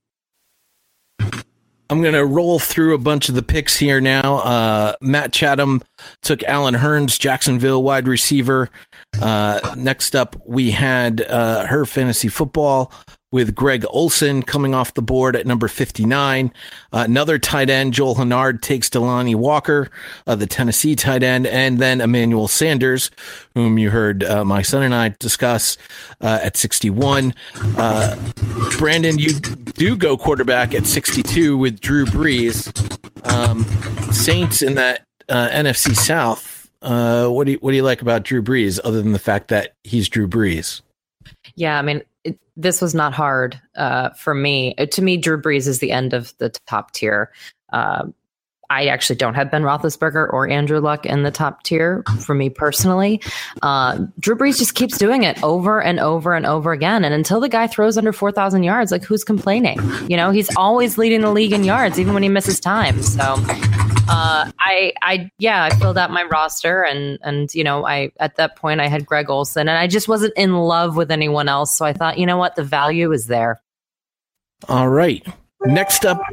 Speaker 2: I'm going to roll through a bunch of the picks here now. Matt Chatham took Alan Hearns, Jacksonville wide receiver. Next up, we had Her Fantasy Football with Greg Olsen coming off the board at number 59. Another tight end, Joel Hennard, takes Delanie Walker, the Tennessee tight end, and then Emmanuel Sanders, whom you heard my son and I discuss at 61. Brandon, you do go quarterback at 62 with Drew Brees. Saints in that NFC South. What do you like about Drew Brees, other than the fact that he's Drew Brees?
Speaker 4: Yeah, I mean, this was not hard for me. To me, Drew Brees is the end of the top tier. I actually don't have Ben Roethlisberger or Andrew Luck in the top tier for me personally. Drew Brees just keeps doing it over and over and over again. And until the guy throws under 4,000 yards, like, who's complaining? He's always leading the league in yards, even when he misses time. So I filled out my roster and I at that point I had Greg Olsen, and I just wasn't in love with anyone else. So I thought, you know what, the value is there.
Speaker 2: All right. Next up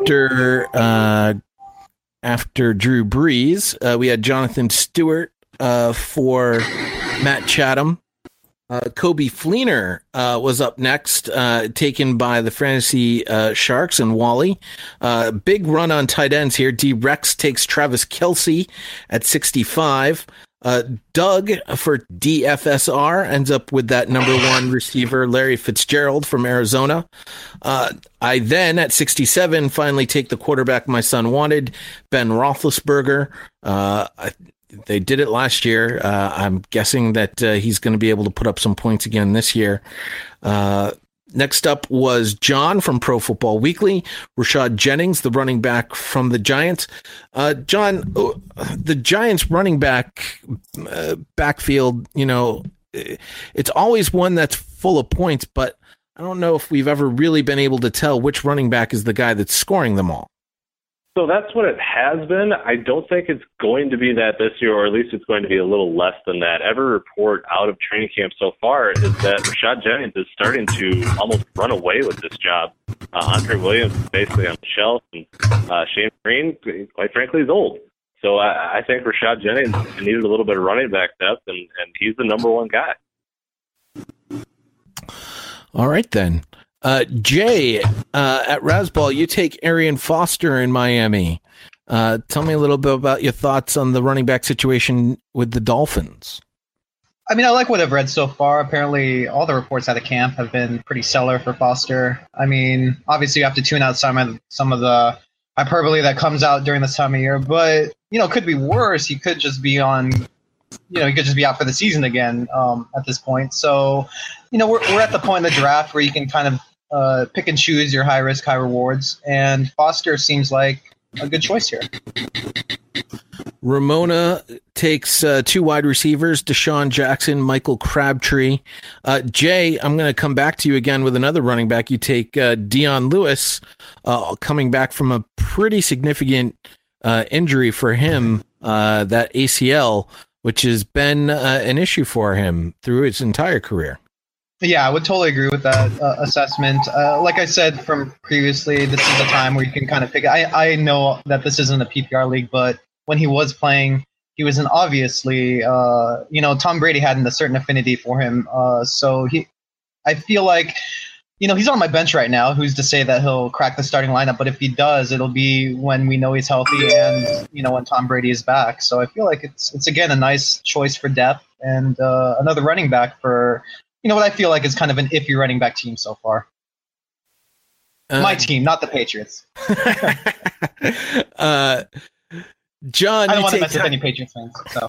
Speaker 2: after Drew Brees, we had Jonathan Stewart for Matt Chatham. Kobe Fleener was up next, taken by the Fantasy Sharks and Wally. Big run on tight ends here. D-Rex takes Travis Kelce at 65. Doug for DFSR ends up with that number one receiver, Larry Fitzgerald from Arizona. I then, at 67, finally take the quarterback my son wanted, Ben Roethlisberger. They did it last year. I'm guessing that he's going to be able to put up some points again this year. Next up was John from Pro Football Weekly. Rashad Jennings, the running back from the Giants. John, the Giants running back backfield, it's always one that's full of points, but I don't know if we've ever really been able to tell which running back is the guy that's scoring them all.
Speaker 7: So that's what it has been. I don't think it's going to be that this year, or at least it's going to be a little less than that. Every report out of training camp so far is that Rashad Jennings is starting to almost run away with this job. Andre Williams is basically on the shelf, and Shane Green, quite frankly, is old. So I think Rashad Jennings needed a little bit of running back depth, and he's the number one guy.
Speaker 2: All right, then. Jay, at Razzball, you take Arian Foster in Miami. Tell me a little bit about your thoughts on the running back situation with the Dolphins.
Speaker 8: I mean, I like what I've read so far. Apparently, all the reports out of camp have been pretty stellar for Foster. I mean, obviously, you have to tune out some of the hyperbole that comes out during this time of year, but, it could be worse. He could just be he could just be out for the season again at this point. So, we're at the point in the draft where you can kind of pick and choose your high risk, high rewards, and Foster seems like a good choice here.
Speaker 2: Ramona takes two wide receivers, Deshaun Jackson, Michael Crabtree. Jay, I'm going to come back to you again with another running back. You take Dion Lewis, coming back from a pretty significant injury for him, that ACL, which has been an issue for him through his entire career.
Speaker 8: Yeah, I would totally agree with that assessment. Like I said from previously, this is a time where you can kind of pick. I know that this isn't a PPR league, but when he was playing, he was obviously, Tom Brady had a certain affinity for him. So I feel like he's on my bench right now. Who's to say that he'll crack the starting lineup? But if he does, it'll be when we know he's healthy and, when Tom Brady is back. So I feel like it's again, a nice choice for depth and another running back for, what I feel like is kind of an iffy running back team so far. My team, not the Patriots.
Speaker 2: John,
Speaker 8: I don't want to mess with any Patriots fans. So.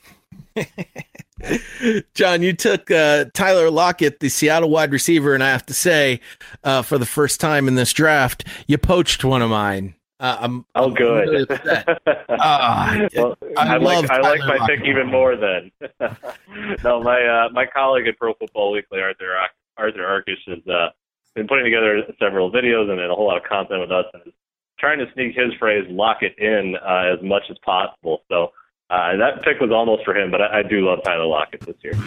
Speaker 2: John, you took Tyler Lockett, the Seattle wide receiver, and I have to say, for the first time in this draft, you poached one of mine.
Speaker 7: I'm
Speaker 2: good.
Speaker 7: Really well, I like my pick even more then. No, my colleague at Pro Football Weekly, Arthur Arkish, has been putting together several videos and a whole lot of content with us, and is trying to sneak his phrase "lock it in" as much as possible. So that pick was almost for him, but I do love Tyler Lockett this year.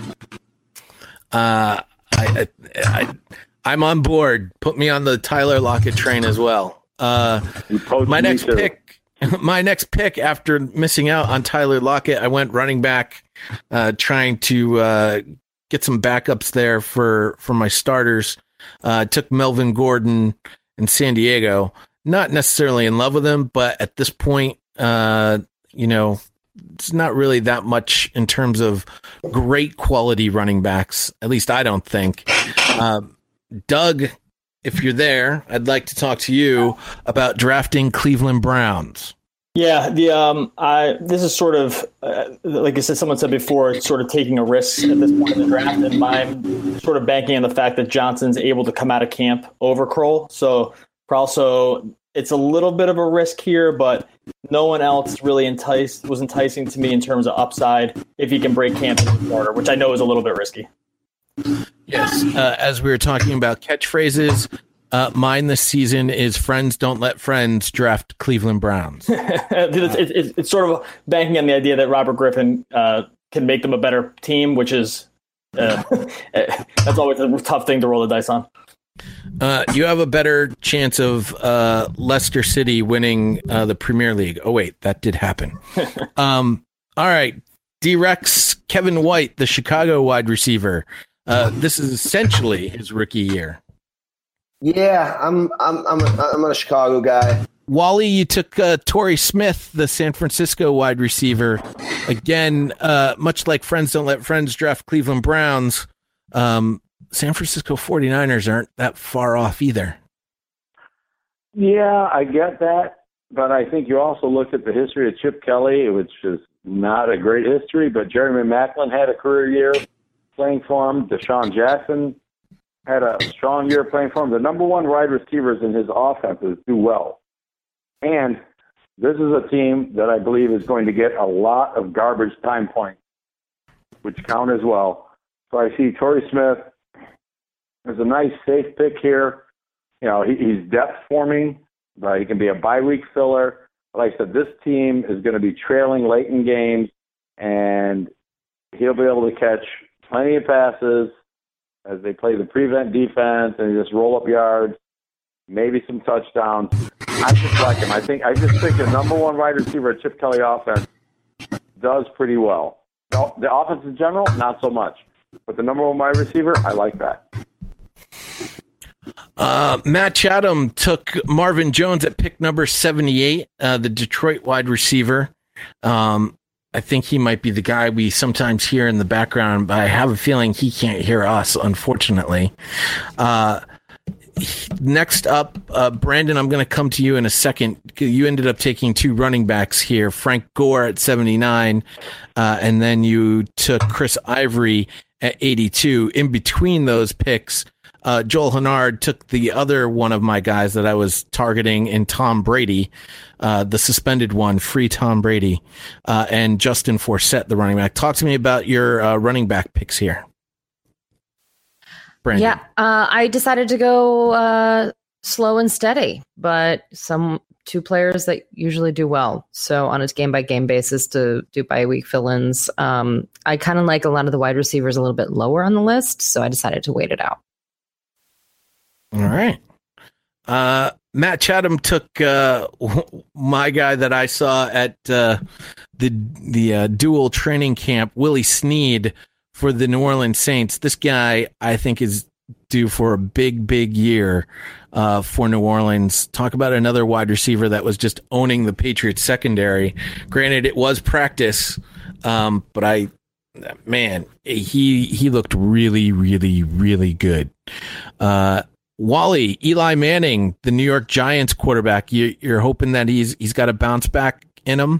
Speaker 2: I'm on board. Put me on the Tyler Lockett train as well. My next pick after missing out on Tyler Lockett, I went running back, trying to get some backups there for my starters. Took Melvin Gordon in San Diego. Not necessarily in love with him, but at this point, it's not really that much in terms of great quality running backs. At least I don't think. Doug, if you're there, I'd like to talk to you about drafting Cleveland Browns.
Speaker 1: Yeah, this is sort of like I said, someone said before, it's sort of taking a risk at this point in the draft, and I'm sort of banking on the fact that Johnson's able to come out of camp over Kroll. So also, it's a little bit of a risk here, but no one else really was enticing to me in terms of upside if he can break camp as a starter, which I know is a little bit risky.
Speaker 2: Yes, as we were talking about catchphrases, mine this season is "Friends don't let friends draft Cleveland Browns."
Speaker 1: It's sort of banking on the idea that Robert Griffin can make them a better team, which is that's always a tough thing to roll the dice on.
Speaker 2: You have a better chance of Leicester City winning the Premier League. Oh, wait, that did happen. All right, D-Rex, Kevin White, the Chicago wide receiver. This is essentially his rookie year.
Speaker 6: Yeah, I'm a Chicago guy.
Speaker 2: Wally, you took Torrey Smith, the San Francisco wide receiver. Again, much like Friends Don't Let Friends draft Cleveland Browns, San Francisco 49ers aren't that far off either.
Speaker 5: Yeah, I get that, but I think you also looked at the history of Chip Kelly, which is not a great history, but Jeremy Maclin had a career year playing for him. Deshaun Jackson had a strong year playing for him. The number one wide receivers in his offenses do well. And this is a team that I believe is going to get a lot of garbage time points, which count as well. So I see Torrey Smith as a nice, safe pick here. He's depth forming, but he can be a bye-week filler. Like I said, this team is going to be trailing late in games, and he'll be able to catch plenty of passes as they play the prevent defense and just roll up yards, maybe some touchdowns. I just like him. I just think the number one wide receiver at Chip Kelly offense does pretty well. The offense in general, not so much. But the number one wide receiver, I like that.
Speaker 2: Matt Chatham took Marvin Jones at pick number 78, the Detroit wide receiver. I think he might be the guy we sometimes hear in the background, but I have a feeling he can't hear us, unfortunately. Next up, Brandon, I'm going to come to you in a second. You ended up taking two running backs here, Frank Gore at 79, and then you took Chris Ivory at 82. In between those picks, Joel Hennard took the other one of my guys that I was targeting in Tom Brady, the suspended one, free Tom Brady, and Justin Forsett, the running back. Talk to me about your running back picks here. Brandon.
Speaker 4: Yeah, I decided to go slow and steady, but two players that usually do well. So on a game-by-game basis to do bye-week fill-ins. I kind of like a lot of the wide receivers a little bit lower on the list, so I decided to wait it out.
Speaker 2: All right. Matt Chatham took my guy that I saw at the dual training camp, Willie Snead, for the New Orleans Saints. This guy, I think, is due for a big, big year for New Orleans. Talk about another wide receiver that was just owning the Patriots secondary. Granted, it was practice, but he looked really, really, really good. Wally, Eli Manning, the New York Giants quarterback, you're hoping that he's got a bounce back in him?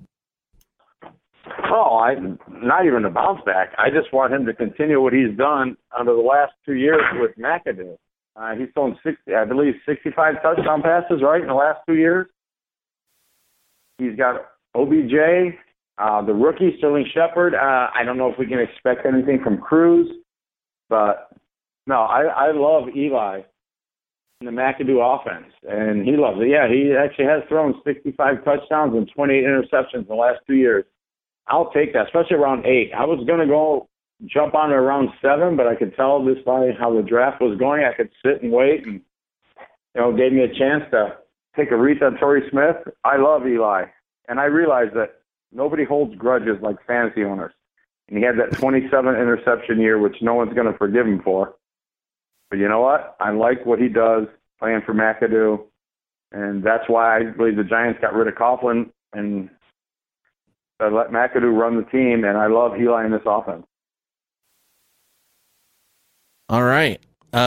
Speaker 5: Oh, not even a bounce back. I just want him to continue what he's done under the last 2 years with McAdoo. He's thrown 65 touchdown passes, right, in the last 2 years. He's got OBJ, the rookie, Sterling Shepard. I don't know if we can expect anything from Cruz, but no, I love Eli in the McAdoo offense, and he loves it. Yeah, he actually has thrown 65 touchdowns and 28 interceptions in the last 2 years. I'll take that, especially around 8. I was going to go jump on to around 7, but I could tell just by how the draft was going, I could sit and wait, and gave me a chance to take a read on Torrey Smith. I love Eli, and I realize that nobody holds grudges like fantasy owners. And he had that 27 interception year, which no one's going to forgive him for. But you know what? I like what he does playing for McAdoo, and that's why I believe the Giants got rid of Coughlin and let McAdoo run the team, and I love Eli in this offense.
Speaker 2: All right.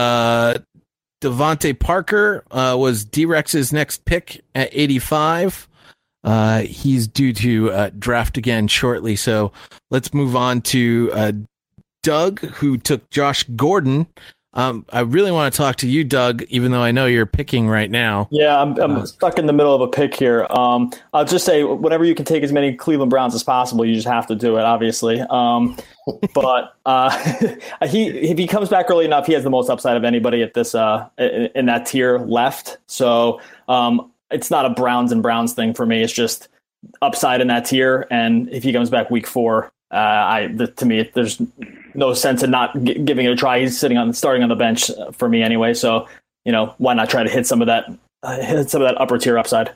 Speaker 2: Devontae Parker was D-Rex's next pick at 85. He's due to draft again shortly, so let's move on to Doug, who took Josh Gordon. I really want to talk to you, Doug, even though I know you're picking right now.
Speaker 1: Yeah, I'm stuck in the middle of a pick here. I'll just say, whenever you can take as many Cleveland Browns as possible, you just have to do it, obviously. But if he comes back early enough, he has the most upside of anybody at this in that tier left. So it's not a Browns and Browns thing for me. It's just upside in that tier. And if he comes back week 4, to me, there's no sense in not giving it a try. He's starting on the bench for me anyway. So, why not try to hit some of that upper tier upside?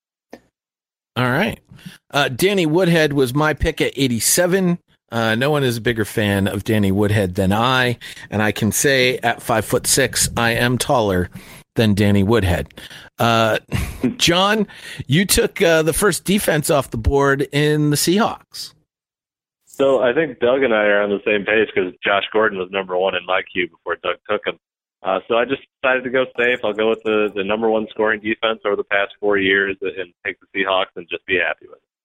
Speaker 2: All right. Danny Woodhead was my pick at 87. No one is a bigger fan of Danny Woodhead than I, and I can say at 5'6", I am taller than Danny Woodhead. John, you took the first defense off the board in the Seahawks.
Speaker 7: So I think Doug and I are on the same page because Josh Gordon was number 1 in my queue before Doug took him. So I just decided to go safe. I'll go with the number 1 scoring defense over the past 4 years and take the Seahawks and just be happy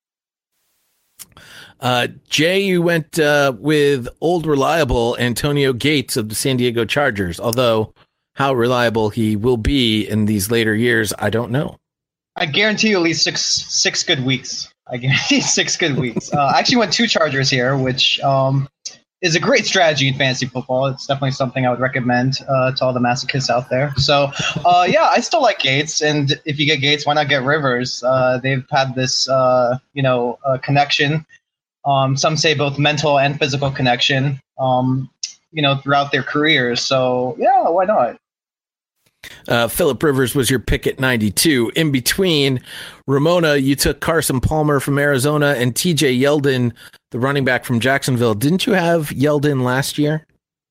Speaker 7: with it.
Speaker 2: Jay, you went with old reliable Antonio Gates of the San Diego Chargers, although how reliable he will be in these later years, I don't know.
Speaker 8: I guarantee you at least six good weeks. I guarantee 6 good weeks. I actually went 2 Chargers here, which is a great strategy in fantasy football. It's definitely something I would recommend to all the masochists out there. So, I still like Gates. And if you get Gates, why not get Rivers? They've had this, connection. Some say both mental and physical connection, throughout their careers. So, yeah, why not?
Speaker 2: Phillip Rivers was your pick at 92. In between, Ramona, you took Carson Palmer from Arizona and TJ Yeldon, the running back from Jacksonville. Didn't you have Yeldon last year?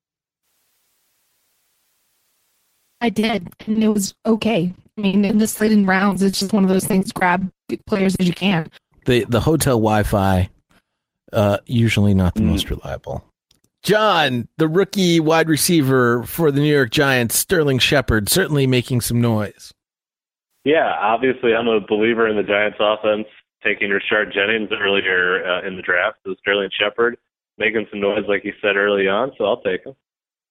Speaker 3: I did, and it was okay. I mean, in the slated rounds, it's just one of those things, grab players as you can.
Speaker 2: The hotel Wi-Fi, usually not the most reliable. John, the rookie wide receiver for the New York Giants, Sterling Shepard, certainly making some noise.
Speaker 7: Yeah, obviously I'm a believer in the Giants offense, taking Rashard Jennings earlier in the draft. So Sterling Shepard making some noise, like you said early on, so I'll take him.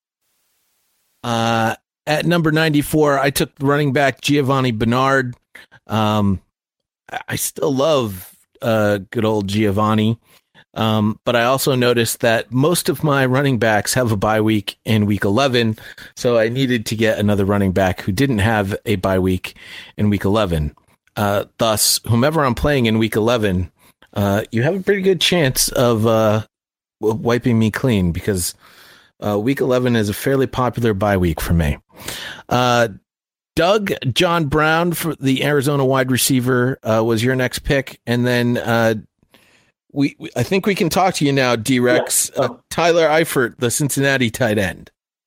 Speaker 2: At number 94, I took running back Giovanni Bernard. I still love good old Giovanni. But I also noticed that most of my running backs have a bye week in week 11. So I needed to get another running back who didn't have a bye week in week 11. Thus, whomever I'm playing in week 11, you have a pretty good chance of wiping me clean because week 11 is a fairly popular bye week for me. Doug, John Brown for the Arizona wide receiver was your next pick. And then I think we can talk to you now, D-Rex.
Speaker 5: Yeah.
Speaker 2: Tyler Eifert, the Cincinnati tight end.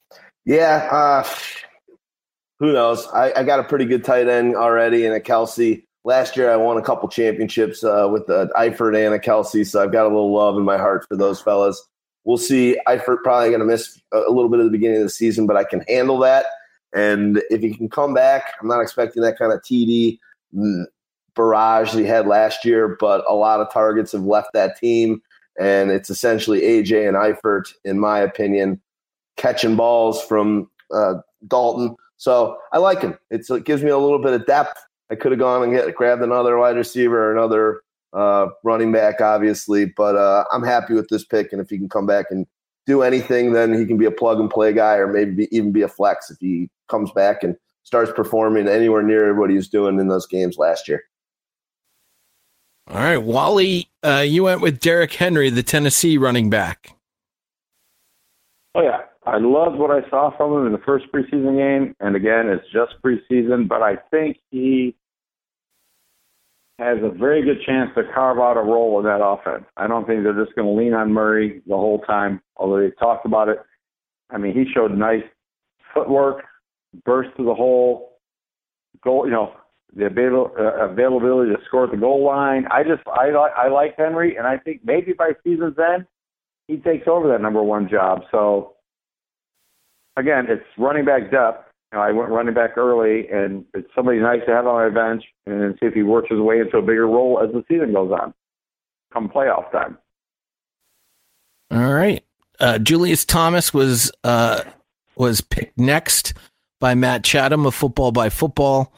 Speaker 6: Yeah, who knows? I got a pretty good tight end already in a Kelsey. Last year I won a couple championships with Eifert and a Kelsey, so I've got a little love in my heart for those fellas. We'll see. Eifert probably going to miss a little bit of the beginning of the season, but I can handle that. And if he can come back, I'm not expecting that kind of TD barrage that he had last year, but a lot of targets have left that team, and it's essentially AJ and Eifert, in my opinion, catching balls from Dalton. So I like him. It gives me a little bit of depth. I could have gone and grabbed another wide receiver or another running back, obviously, but I'm happy with this pick. And if he can come back and do anything, then he can be a plug-and-play guy or maybe even be a flex if he comes back and starts performing anywhere near what he was doing in those games last year.
Speaker 2: All right, Wally, you went with Derrick Henry, the Tennessee running back.
Speaker 5: Oh, yeah. I loved what I saw from him in the first preseason game. And, again, it's just preseason, but I think he has a very good chance to carve out a role in that offense. I don't think they're just going to lean on Murray the whole time, although they talked about it. I mean, he showed nice footwork, burst to the hole, goal, the availability to score at the goal line. I like Henry, and I think maybe by season's end, he takes over that number one job. So, again, it's running back depth. I went running back early, and it's somebody nice to have on my bench and see if he works his way into a bigger role as the season goes on, come playoff time.
Speaker 2: All right. Julius Thomas was picked next by Matt Chatham of Football by Football.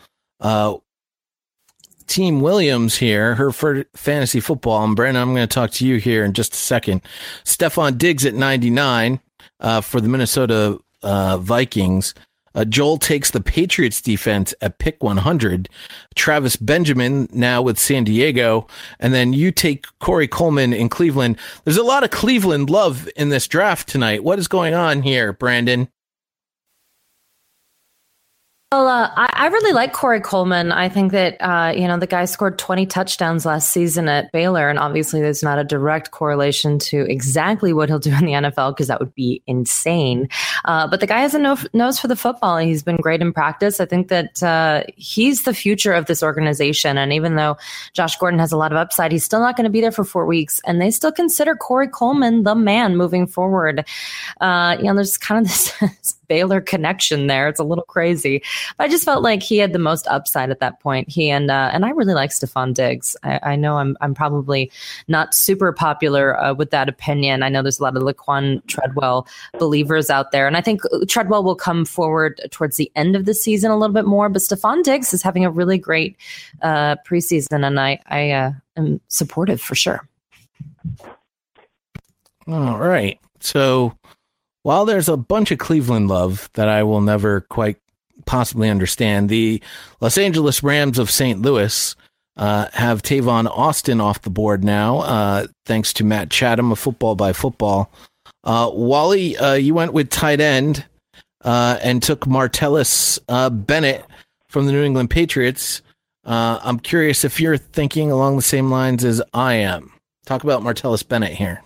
Speaker 2: Team Williams here, her for fantasy football. And Brandon, I'm going to talk to you here in just a second. Stephon Diggs at 99 for the Minnesota Vikings. Joel takes the Patriots defense at pick 100. Travis Benjamin now with San Diego. And then you take Corey Coleman in Cleveland. There's a lot of Cleveland love in this draft tonight. What is going on here, Brandon?
Speaker 4: Well, I really like Corey Coleman. I think that, the guy scored 20 touchdowns last season at Baylor, and obviously there's not a direct correlation to exactly what he'll do in the NFL because that would be insane. But the guy has a nose for the football, and he's been great in practice. I think that he's the future of this organization, and even though Josh Gordon has a lot of upside, he's still not going to be there for 4 weeks, and they still consider Corey Coleman the man moving forward. There's kind of this Baylor connection there. It's a little crazy. But I just felt like he had the most upside at that point. He and I really like Stephon Diggs. I know I'm probably not super popular with that opinion. I know there's a lot of Laquan Treadwell believers out there, and I think Treadwell will come forward towards the end of the season a little bit more. But Stephon Diggs is having a really great preseason, and I am supportive for sure.
Speaker 2: All right, so while there's a bunch of Cleveland love that I will never quite possibly understand, the Los Angeles Rams of St. Louis have Tavon Austin off the board now, thanks to Matt Chatham of Football by Football. Wally, you went with tight end and took Martellus Bennett from the New England Patriots. I'm curious if you're thinking along the same lines as I am. Talk about Martellus Bennett here.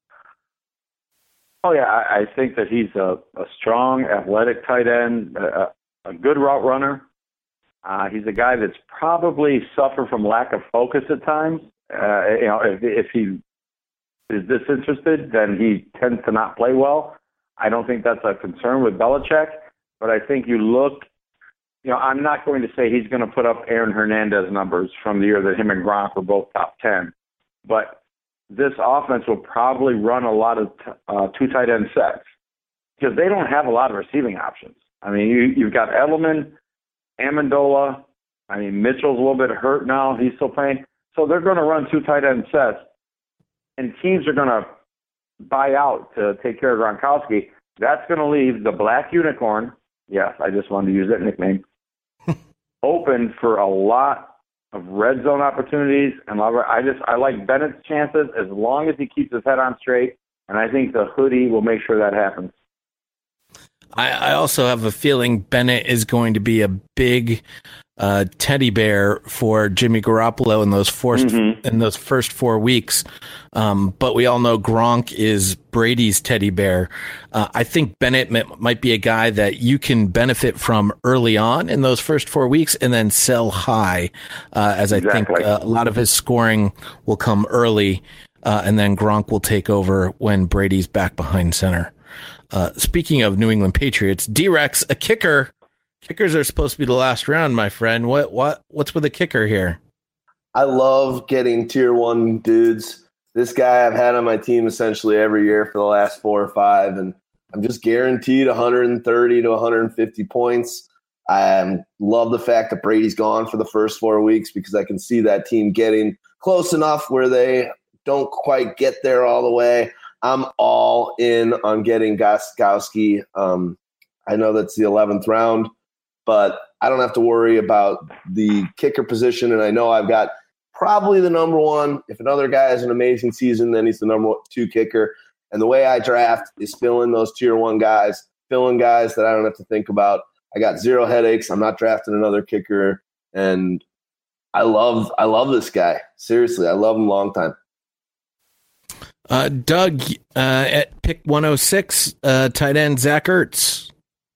Speaker 5: Oh, yeah, I think that he's a strong, athletic tight end, a good route runner. He's a guy that's probably suffered from lack of focus at times. If he is disinterested, then he tends to not play well. I don't think that's a concern with Belichick, but I think you look, I'm not going to say he's going to put up Aaron Hernandez numbers from the year that him and Gronk were both top 10, but this offense will probably run a lot of two tight end sets because they don't have a lot of receiving options. I mean, you've got Edelman, Amendola. I mean, Mitchell's a little bit hurt now. He's still playing. So they're going to run two tight end sets, and teams are going to buy out to take care of Gronkowski. That's going to leave the Black Unicorn, yes, I just wanted to use that nickname, open for a lot of red zone opportunities, and I like Bennett's chances as long as he keeps his head on straight, and I think the hoodie will make sure that happens.
Speaker 2: I also have a feeling Bennett is going to be a big teddy bear for Jimmy Garoppolo in those first 4 weeks. But we all know Gronk is Brady's teddy bear. I think Bennett might be a guy that you can benefit from early on in those first 4 weeks and then sell high, as I think a lot of his scoring will come early, and then Gronk will take over when Brady's back behind center. Speaking of New England Patriots, D-Rex, a kicker. Kickers are supposed to be the last round, my friend. What's with the kicker here?
Speaker 6: I love getting tier 1 dudes. This guy I've had on my team essentially every year for the last 4 or 5, and I'm just guaranteed 130 to 150 points. I love the fact that Brady's gone for the first 4 weeks because I can see that team getting close enough where they don't quite get there all the way. I'm all in on getting Gostkowski. I know that's the 11th round, but I don't have to worry about the kicker position, and I know I've got probably the number 1. If another guy has an amazing season, then he's the number 2 kicker. And the way I draft is fill in those tier 1 guys, fill in guys that I don't have to think about. I got 0 headaches. I'm not drafting another kicker, and I love this guy. Seriously, I love him long time.
Speaker 2: Doug, at pick 106, tight end Zach Ertz.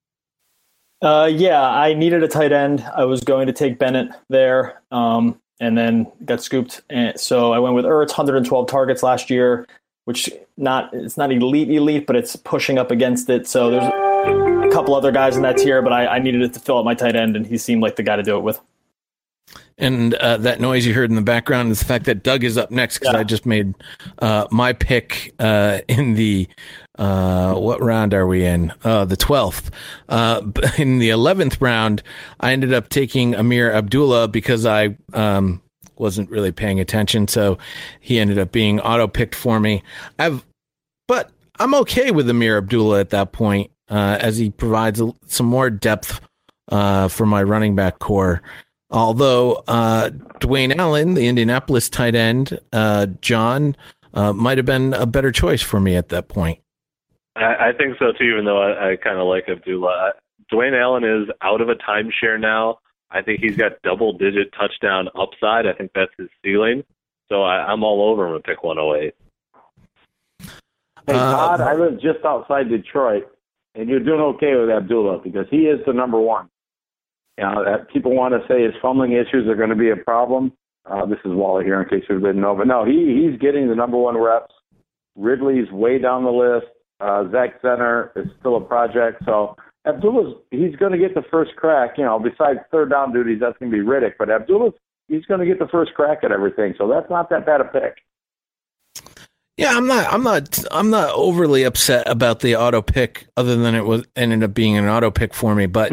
Speaker 1: Yeah, I needed a tight end. I was going to take Bennett there, and then got scooped. And so I went with Ertz, 112 targets last year, which it's not elite, but it's pushing up against it. So there's a couple other guys in that tier, but I needed it to fill up my tight end, and he seemed like the guy to do it with.
Speaker 2: And that noise you heard in the background is the fact that Doug is up next because I just made my pick in the what round are we in? The 12th. In the 11th round, I ended up taking Amir Abdullah because I wasn't really paying attention, so he ended up being auto-picked for me. But I'm okay with Amir Abdullah at that point, as he provides some more depth for my running back core. Although Dwayne Allen, the Indianapolis tight end, John, might have been a better choice for me at that point.
Speaker 7: I think so too, even though I kind of like Abdullah. Dwayne Allen is out of a timeshare now. I think he's got double-digit touchdown upside. I think that's his ceiling. So I'm all over him at pick 108.
Speaker 5: Hey, Todd, I live just outside Detroit, and you're doing okay with Abdullah because he is the number 1. You know, people want to say his fumbling issues are going to be a problem. This is Wally here, in case you didn't know. But no, he's getting the number 1 reps. Ridley's way down the list. Zach Zenner is still a project. So he's going to get the first crack. You know, besides third down duties, that's going to be Riddick. But he's going to get the first crack at everything. So that's not that bad a pick.
Speaker 2: Yeah, I'm not overly upset about the auto pick, other than it ended up being an auto pick for me. But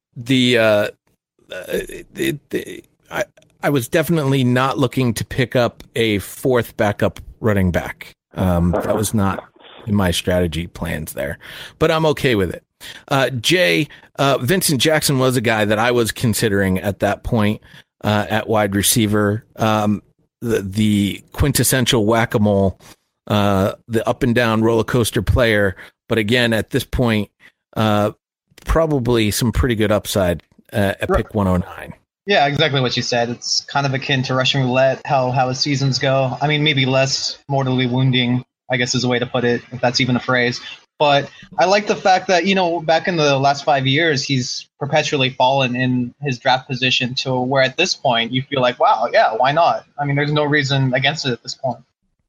Speaker 2: I was definitely not looking to pick up a 4th backup running back. That was not in my strategy plans there, but I'm okay with it. Jay, Vincent Jackson was a guy that I was considering at that point at wide receiver. The quintessential whack-a-mole, the up and down roller coaster player. But again, at this point, probably some pretty good upside at pick 109.
Speaker 8: Yeah, exactly what you said. It's kind of akin to Russian roulette, how his seasons go. I mean, maybe less mortally wounding, I guess is a way to put it, if that's even a phrase. But I like the fact that, you know, back in the last 5 years, he's perpetually fallen in his draft position to where at this point you feel like, wow, yeah, why not? I mean, there's no reason against it at this point.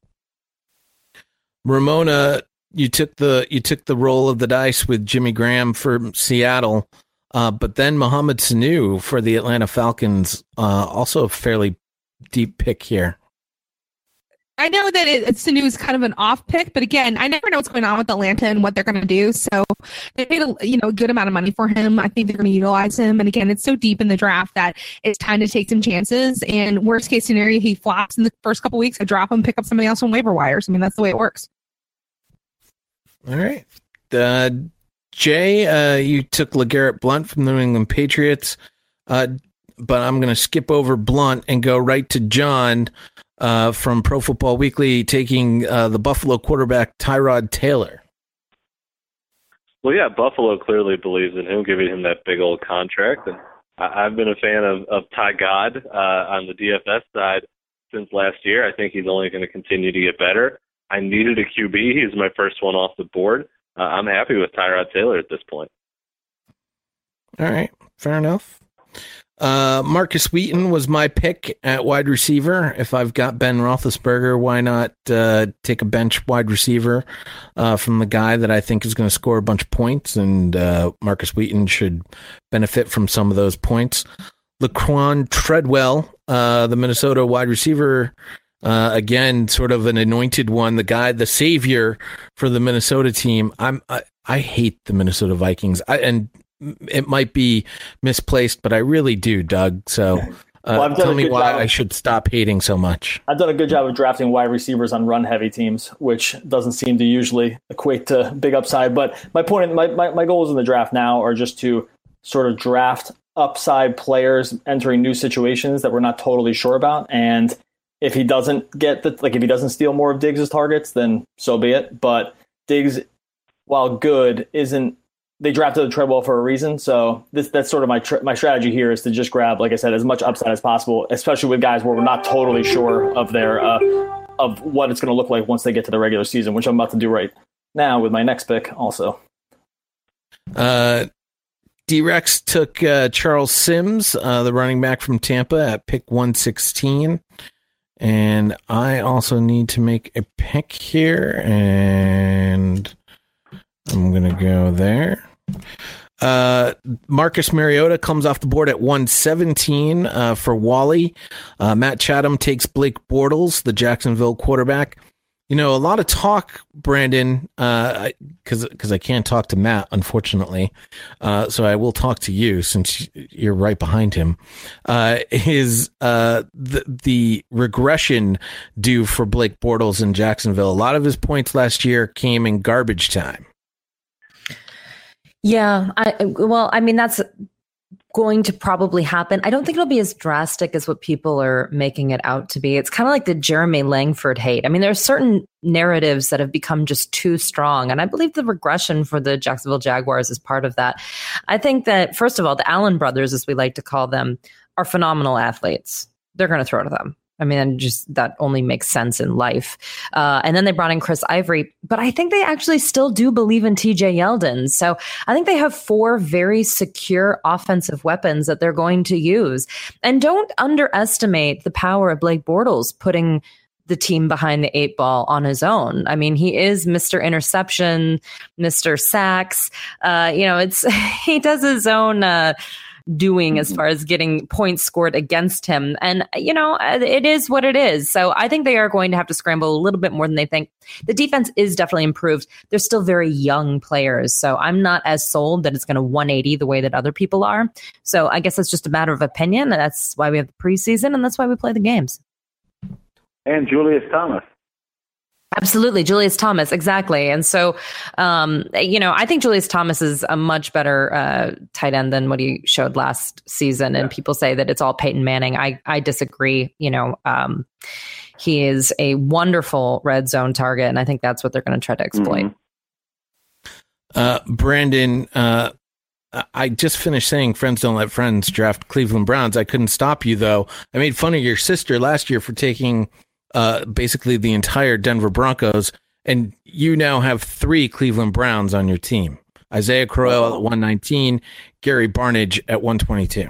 Speaker 2: Ramona, you took the roll of the dice with Jimmy Graham for Seattle, but then Mohamed Sanu for the Atlanta Falcons, also a fairly deep pick here.
Speaker 3: I know that Sanu is kind of an off pick, but again, I never know what's going on with Atlanta and what they're going to do. So they paid a good amount of money for him. I think they're going to utilize him. And again, it's so deep in the draft that it's time to take some chances. And worst case scenario, he flops in the first couple weeks. I drop him, pick up somebody else on waiver wires. I mean, that's the way it works.
Speaker 2: All right. Jay, you took LeGarrette Blount from the New England Patriots, but I'm going to skip over Blount and go right to John from Pro Football Weekly, taking the Buffalo quarterback Tyrod Taylor.
Speaker 7: Well, yeah, Buffalo clearly believes in him, giving him that big old contract. And I've been a fan of Ty God on the DFS side since last year. I think he's only going to continue to get better. I needed a QB. He's my first one off the board. I'm happy with Tyrod Taylor at this point.
Speaker 2: All right, fair enough. Marcus Wheaton was my pick at wide receiver. If I've got Ben Roethlisberger, why not take a bench wide receiver from the guy that I think is going to score a bunch of points, and Marcus Wheaton should benefit from some of those points. Laquan Treadwell, the Minnesota wide receiver, again, sort of an anointed one, the guy, the savior for the Minnesota team. I hate the Minnesota Vikings, and it might be misplaced, but I really do, Doug. So tell me why I should stop hating so much.
Speaker 1: I've done a good job of drafting wide receivers on run-heavy teams, which doesn't seem to usually equate to big upside. But my point, my goals in the draft now are just to sort of draft upside players entering new situations that we're not totally sure about. And if he doesn't if he doesn't steal more of Diggs' targets, then so be it. But Diggs, while good, isn't. They drafted Treadwell for a reason, so that's sort of my strategy here is to just grab, like I said, as much upside as possible, especially with guys where we're not totally sure of their of what it's going to look like once they get to the regular season, which I'm about to do right now with my next pick also.
Speaker 2: D-Rex took Charles Sims, the running back from Tampa, at pick 116, and I also need to make a pick here, and I'm going to go there. Marcus Mariota comes off the board at 117 for Wally. Matt Chatham takes Blake Bortles, the Jacksonville quarterback. You know, a lot of talk, Brandon, because I can't talk to Matt, unfortunately. So I will talk to you since you're right behind him. Is the regression due for Blake Bortles in Jacksonville? A lot of his points last year came in garbage time.
Speaker 4: Yeah, I mean, that's going to probably happen. I don't think it'll be as drastic as what people are making it out to be. It's kind of like the Jeremy Langford hate. I mean, there are certain narratives that have become just too strong. And I believe the regression for the Jacksonville Jaguars is part of that. I think that, first of all, the Allen brothers, as we like to call them, are phenomenal athletes. They're going to throw to them. I mean, just that only makes sense in life. And then they brought in Chris Ivory, but I think they actually still do believe in TJ Yeldon. So I think they have 4 very secure offensive weapons that they're going to use. And don't underestimate the power of Blake Bortles putting the team behind the 8 ball on his own. I mean, he is Mr. Interception, Mr. Sacks. He does his own doing as far as getting points scored against him. And, it is what it is. So I think they are going to have to scramble a little bit more than they think. The defense is definitely improved. They're still very young players. So I'm not as sold that it's going to 180 the way that other people are. So I guess it's just a matter of opinion. And that's why we have the preseason and that's why we play the games.
Speaker 5: And Julius Thomas.
Speaker 4: Absolutely. Julius Thomas. Exactly. And so, I think Julius Thomas is a much better tight end than what he showed last season. And people say that it's all Peyton Manning. I disagree. He is a wonderful red zone target. And I think that's what they're going to try to exploit.
Speaker 2: Brandon, I just finished saying friends don't let friends draft Cleveland Browns. I couldn't stop you, though. I made fun of your sister last year for taking basically the entire Denver Broncos, and you now have 3 Cleveland Browns on your team. Isaiah Crowell at 119, Gary Barnidge at 122.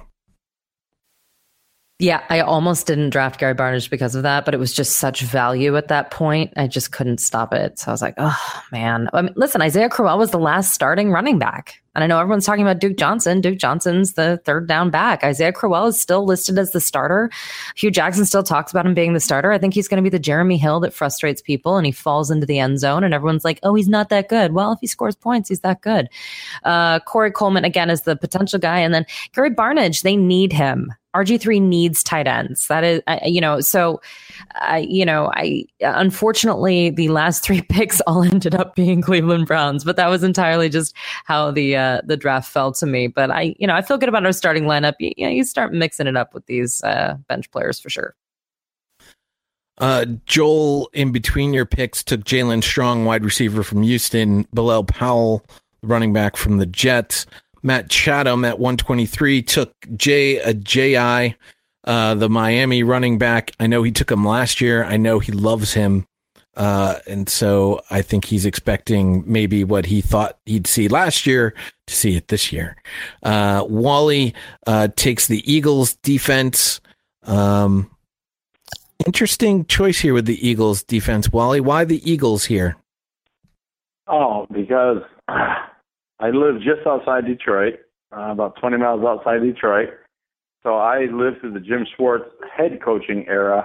Speaker 4: Yeah, I almost didn't draft Gary Barnidge because of that, but it was just such value at that point. I just couldn't stop it. So I was like, oh, man. I mean, listen, Isaiah Crowell was the last starting running back. And I know everyone's talking about Duke Johnson. Duke Johnson's the 3rd down back. Isaiah Crowell is still listed as the starter. Hugh Jackson still talks about him being the starter. I think he's going to be the Jeremy Hill that frustrates people, and he falls into the end zone, and everyone's like, oh, he's not that good. Well, if he scores points, he's that good. Corey Coleman, again, is the potential guy. And then Gary Barnidge, they need him. RG3 needs tight ends. That is, unfortunately, the last 3 picks all ended up being Cleveland Browns, but that was entirely just how the draft fell to me. But I feel good about our starting lineup. You start mixing it up with these bench players for sure.
Speaker 2: Joel, in between your picks, took Jalen Strong, wide receiver from Houston, Bilal Powell, running back from the Jets. Matt Chatham at 123 took Jay Ajayi, the Miami running back. I know he took him last year. I know he loves him. And so I think he's expecting maybe what he thought he'd see last year to see it this year. Wally takes the Eagles defense. Interesting choice here with the Eagles defense. Wally, why the Eagles here?
Speaker 5: Oh, because I live just outside Detroit, about 20 miles outside Detroit. So I lived through the Jim Schwartz head coaching era.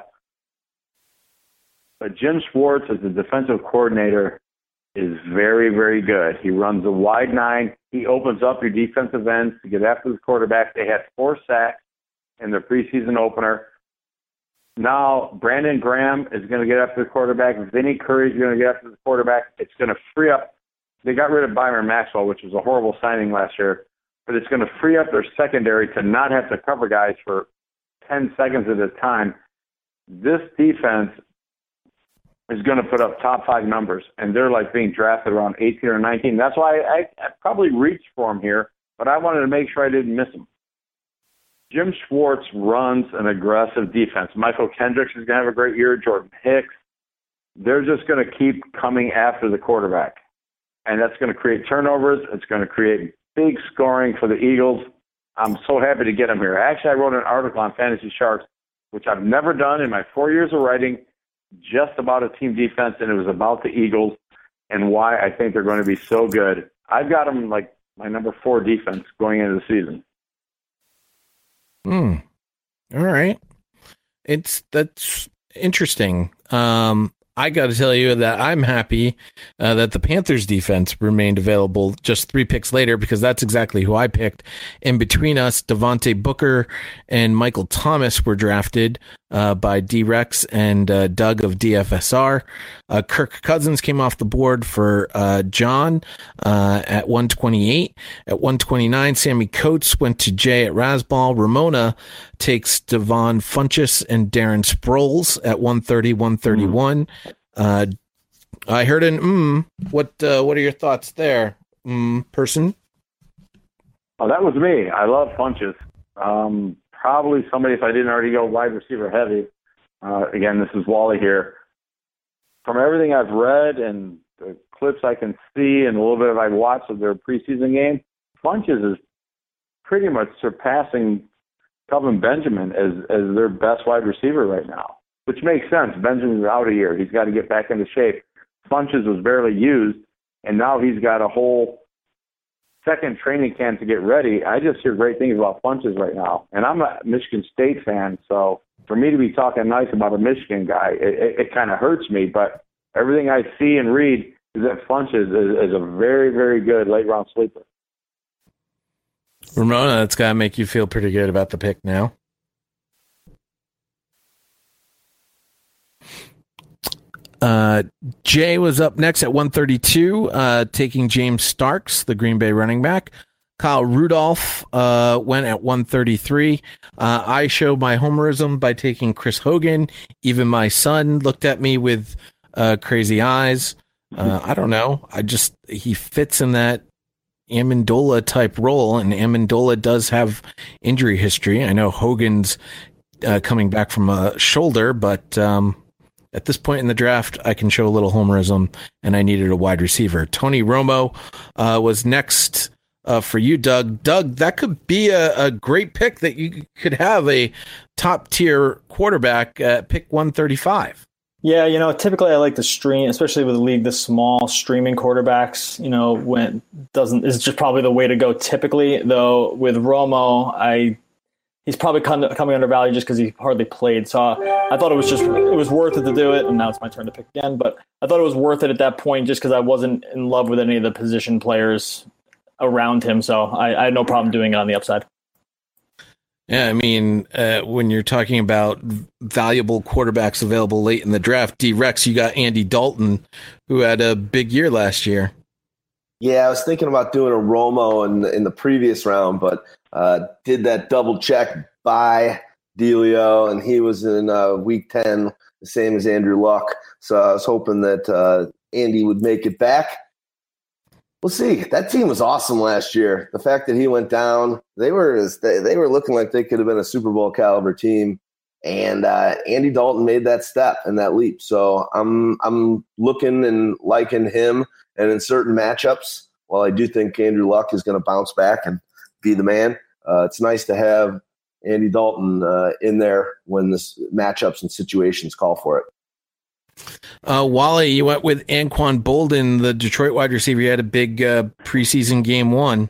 Speaker 5: But Jim Schwartz, as the defensive coordinator, is very, very good. He runs a wide nine. He opens up your defensive ends to get after the quarterback. They had 4 sacks in their preseason opener. Now, Brandon Graham is going to get after the quarterback. Vinny Curry is going to get after the quarterback. It's going to free up. They got rid of Byron Maxwell, which was a horrible signing last year. But it's going to free up their secondary to not have to cover guys for 10 seconds at a time. This defense is going to put up top 5 numbers, and they're like being drafted around 18 or 19. That's why I probably reached for him here, but I wanted to make sure I didn't miss him. Jim Schwartz runs an aggressive defense. Michael Kendricks is going to have a great year. Jordan Hicks. They're just going to keep coming after the quarterback, and that's going to create turnovers. It's going to create big scoring for the Eagles. I'm so happy to get him here. Actually, I wrote an article on Fantasy Sharks, which I've never done in my 4 years of writing, just about a team defense, and it was about the Eagles and why I think they're going to be so good. I've got them like my number 4 defense going into the season.
Speaker 2: All right. That's interesting. I got to tell you that I'm happy that the Panthers defense remained available just 3 picks later, because that's exactly who I picked. In between us, Devontae Booker and Michael Thomas were drafted by D-Rex and Doug of DFSR. Kirk Cousins came off the board for John at 128. At 129, Sammy Coates went to Jay at Rasball. Ramona takes Devon Funchess and Darren Sproles at 130, 131. I heard an What are your thoughts there, person?
Speaker 5: Oh, that was me. I love Funchess. Probably somebody, if I didn't already go wide receiver heavy. Again, this is Wally here. From everything I've read and the clips I can see and a little bit of I've watched of their preseason game, Funchess is pretty much surpassing Kelvin Benjamin as their best wide receiver right now, which makes sense. Benjamin's out a year. He's got to get back into shape. Funchess was barely used, and now he's got a whole second training camp to get ready. I just hear great things about Funchess right now. And I'm a Michigan State fan, so for me to be talking nice about a Michigan guy, it kind of hurts me. But everything I see and read is that Funchess is a very, very good late-round sleeper.
Speaker 2: Ramona, that's got to make you feel pretty good about the pick now. Jay was up next at 132, taking James Starks, the Green Bay running back. Kyle Rudolph went at 133. I showed my homerism by taking Chris Hogan. Even my son looked at me with crazy eyes. I don't know. He fits in that Amendola type role, and Amendola does have injury history. I know Hogan's coming back from a shoulder, but at this point in the draft, I can show a little homerism, and I needed a wide receiver. Tony Romo was next for you, Doug. Doug, that could be a great pick that you could have a top-tier quarterback at pick 135.
Speaker 1: Yeah, typically I like to stream, especially with a league this small, streaming quarterbacks, is just probably the way to go typically. Though with Romo, he's probably coming undervalued just because he hardly played. So I thought it was worth it to do it. And now it's my turn to pick again. But I thought it was worth it at that point just because I wasn't in love with any of the position players around him. So I had no problem doing it on the upside.
Speaker 2: Yeah, I mean, when you're talking about valuable quarterbacks available late in the draft, D-Rex, you got Andy Dalton, who had a big year last year.
Speaker 6: Yeah, I was thinking about doing a Romo in the previous round, but did that double check by Delio, and he was in week 10, the same as Andrew Luck. So I was hoping that Andy would make it back. We'll see. That team was awesome last year. The fact that he went down, they were looking like they could have been a Super Bowl caliber team. And Andy Dalton made that step and that leap. So I'm looking and liking him. And in certain matchups, while I do think Andrew Luck is going to bounce back and be the man, it's nice to have Andy Dalton in there when the matchups and situations call for it.
Speaker 2: Wally, you went with Anquan Boldin, the Detroit wide receiver. You had a big preseason game 1.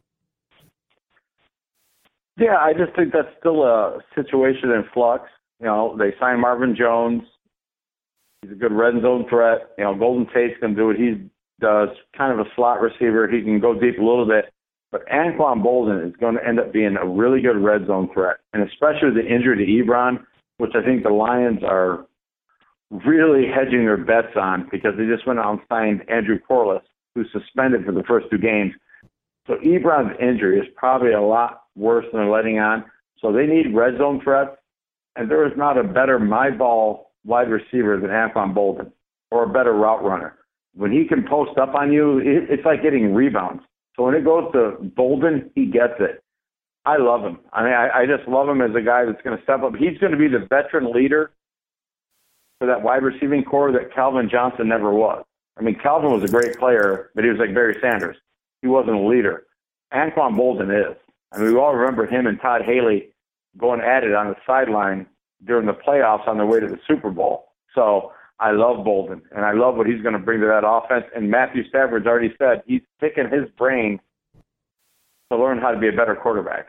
Speaker 5: Yeah, I just think that's still a situation in flux. You know, they signed Marvin Jones. He's a good red zone threat. You know, Golden Tate's going to do what he does, kind of a slot receiver. He can go deep a little bit. But Anquan Boldin is going to end up being a really good red zone threat, and especially the injury to Ebron, which I think the Lions are really hedging their bets on because they just went out and signed Andrew Corliss, who's suspended for the first 2 games. So Ebron's injury is probably a lot worse than they're letting on. So they need red zone threats. And there is not a better my ball wide receiver than Anquan Boldin, or a better route runner. When he can post up on you, it's like getting rebounds. So when it goes to Boldin, he gets it. I love him. I mean, I just love him as a guy that's going to step up. He's going to be the veteran leader for that wide receiving core that Calvin Johnson never was. I mean, Calvin was a great player, but he was like Barry Sanders. He wasn't a leader. Anquan Boldin is. I mean, we all remember him and Todd Haley going at it on the sideline during the playoffs on their way to the Super Bowl. So I love Boldin, and I love what he's going to bring to that offense. And Matthew Stafford's already said he's picking his brain to learn how to be a better quarterback.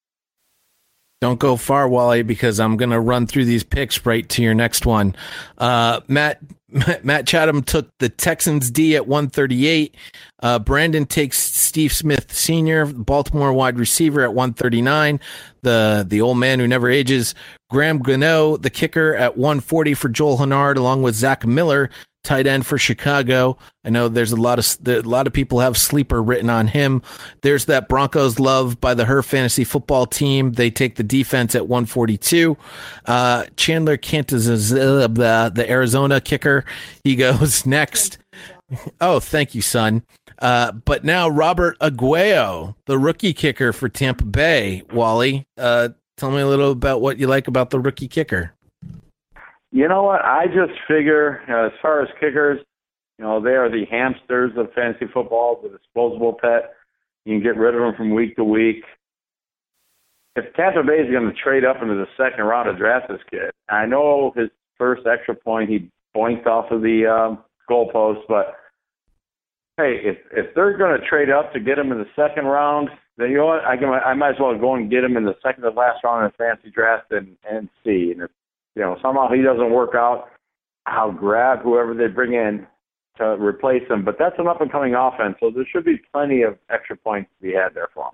Speaker 2: Don't go far, Wally, because I'm going to run through these picks right to your next one. Matt Chatham took the Texans D at 138. Brandon takes Steve Smith Sr., Baltimore wide receiver, at 139. The old man who never ages. Graham Gano, the kicker, at 140 for Joel Hennard, along with Zach Miller, tight end for Chicago. I know there's a lot of people have sleeper written on him. There's that Broncos love by the Her Fantasy Football Team. They take the defense at 142. Chandler Cantazuzza, the Arizona kicker, he goes next. Oh, thank you, son. But now Robert Aguayo, the rookie kicker for Tampa Bay. Wally, tell me a little about what you like about the rookie kicker.
Speaker 5: You know what? I just figure, as far as kickers, you know, they are the hamsters of fantasy football, the disposable pet. You can get rid of them from week to week. If Tampa Bay is going to trade up into the second round to draft this kid, I know his first extra point he boinked off of the goalpost, but hey, if they're going to trade up to get him in the second round, then you know what? I might as well go and get him in the second to last round in the fantasy draft and see. And if you know, somehow he doesn't work out, I'll grab whoever they bring in to replace him. But that's an up-and-coming offense, so there should be plenty of extra points to be had there for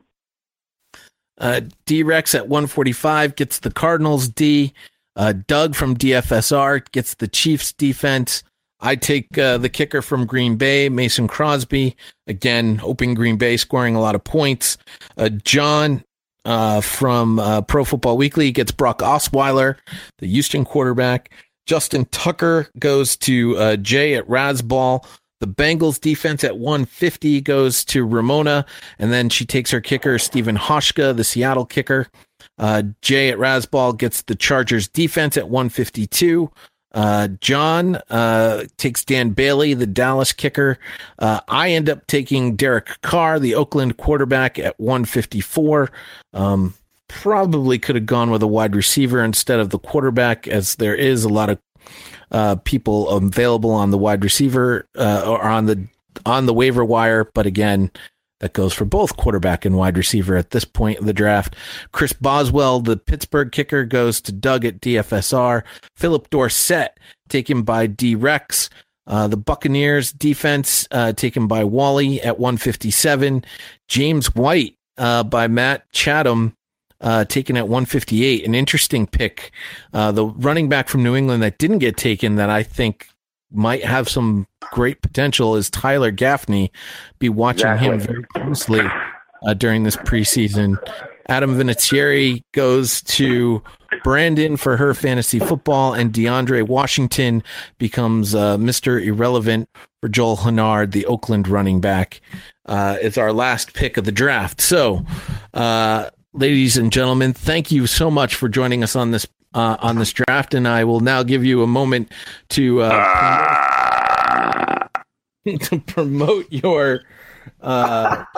Speaker 5: him.
Speaker 2: D-Rex at 145 gets the Cardinals D. Doug from DFSR gets the Chiefs defense. I take the kicker from Green Bay, Mason Crosby. Again, hoping Green Bay scoring a lot of points. John from Pro Football Weekly gets Brock Osweiler, the Houston quarterback. Justin Tucker goes to Jay at Rasball. The Bengals defense at 150 goes to Ramona, and then she takes her kicker, Stephen Hoshka, the Seattle kicker. Jay at Rasball gets the Chargers defense at 152. John takes Dan Bailey, the Dallas kicker. I end up taking Derek Carr, the Oakland quarterback, at 154. Probably could have gone with a wide receiver instead of the quarterback, as there is a lot of people available on the wide receiver or on the waiver wire. But again, that goes for both quarterback and wide receiver at this point in the draft. Chris Boswell, the Pittsburgh kicker, goes to Doug at DFSR. Philip Dorsett, taken by D-Rex. The Buccaneers defense, taken by Wally at 157. James White by Matt Chatham, taken at 158. An interesting pick. The running back from New England that didn't get taken that I think might have some great potential is Tyler Gaffney. Be watching him very closely during this preseason. Adam Vinatieri goes to Brandon for her fantasy football, and DeAndre Washington becomes Mr. Irrelevant for Joel Hennard, the Oakland running back. It's our last pick of the draft. So, ladies and gentlemen, thank you so much for joining us on this draft, and I will now give you a moment to promote your. I'll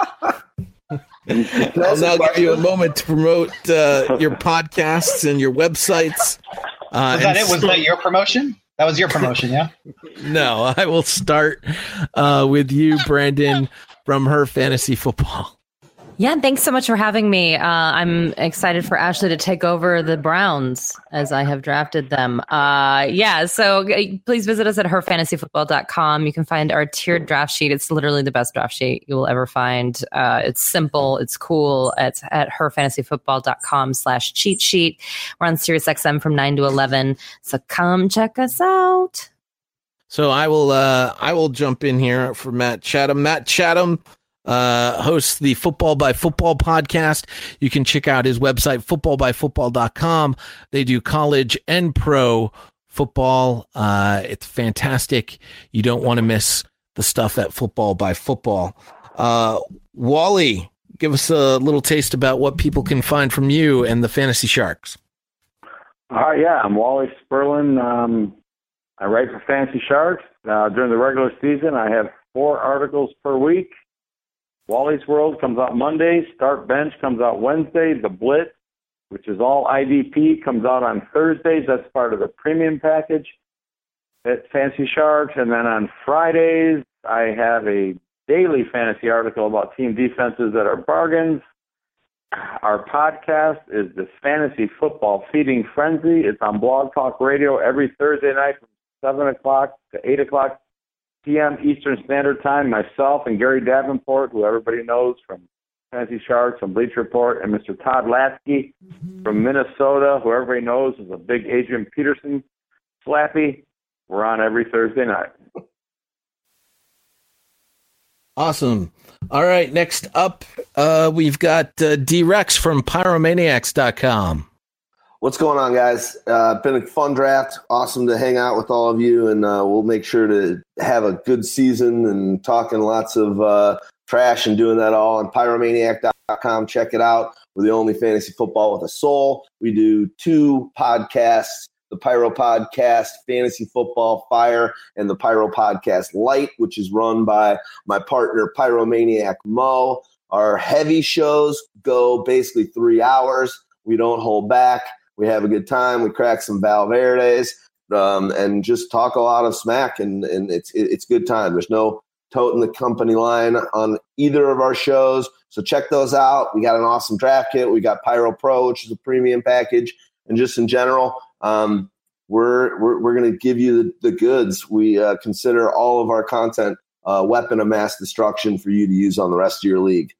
Speaker 2: now give you a moment to promote your podcasts and your websites.
Speaker 8: Was that it? Was that your promotion? That was your promotion, yeah?
Speaker 2: No, I will start with you, Brandon, from Her Fantasy Football.
Speaker 4: Yeah, thanks so much for having me. I'm excited for Ashley to take over the Browns as I have drafted them. So please visit us at herfantasyfootball.com. You can find our tiered draft sheet. It's literally the best draft sheet you will ever find. It's simple. It's cool. It's at herfantasyfootball.com/cheat sheet. We're on SiriusXM from 9 to 11. So come check us out.
Speaker 2: So I will jump in here for Matt Chatham. Matt Chatham hosts the Football by Football podcast. You can check out his website, footballbyfootball.com. They do college and pro football. It's fantastic. You don't want to miss the stuff at Football by Football. Wally, give us a little taste about what people can find from you and the Fantasy Sharks.
Speaker 5: I'm Wally Sperlin. I write for Fantasy Sharks. During the regular season, I have 4 articles per week. Wally's World comes out Monday. Start Bench comes out Wednesday. The Blitz, which is all IDP, comes out on Thursdays. That's part of the premium package at Fantasy Sharks. And then on Fridays, I have a daily fantasy article about team defenses that are bargains. Our podcast is the Fantasy Football Feeding Frenzy. It's on Blog Talk Radio every Thursday night from 7 o'clock to 8 o'clock p.m. Eastern Standard Time. Myself and Gary Davenport, who everybody knows from Fantasy Sharks, from Bleacher Report, and Mr. Todd Lasky from Minnesota, who everybody knows is a big Adrian Peterson slappy. We're on every Thursday night.
Speaker 2: Awesome. All right, next up, we've got D-Rex from Pyromaniacs.com.
Speaker 6: What's going on, guys? Been a fun draft. Awesome to hang out with all of you, and we'll make sure to have a good season and talking lots of trash and doing that all on Pyromaniac.com. Check it out. We're the only fantasy football with a soul. We do 2 podcasts, the Pyro Podcast, Fantasy Football Fire, and the Pyro Podcast Light, which is run by my partner, Pyromaniac Mo. Our heavy shows go basically 3 hours. We don't hold back. We have a good time. We crack some Valverdes and just talk a lot of smack, and it's good time. There's no toting the company line on either of our shows, so check those out. We got an awesome draft kit. We got Pyro Pro, which is a premium package, and just in general, we're going to give you the goods. We consider all of our content a weapon of mass destruction for you to use on the rest of your league.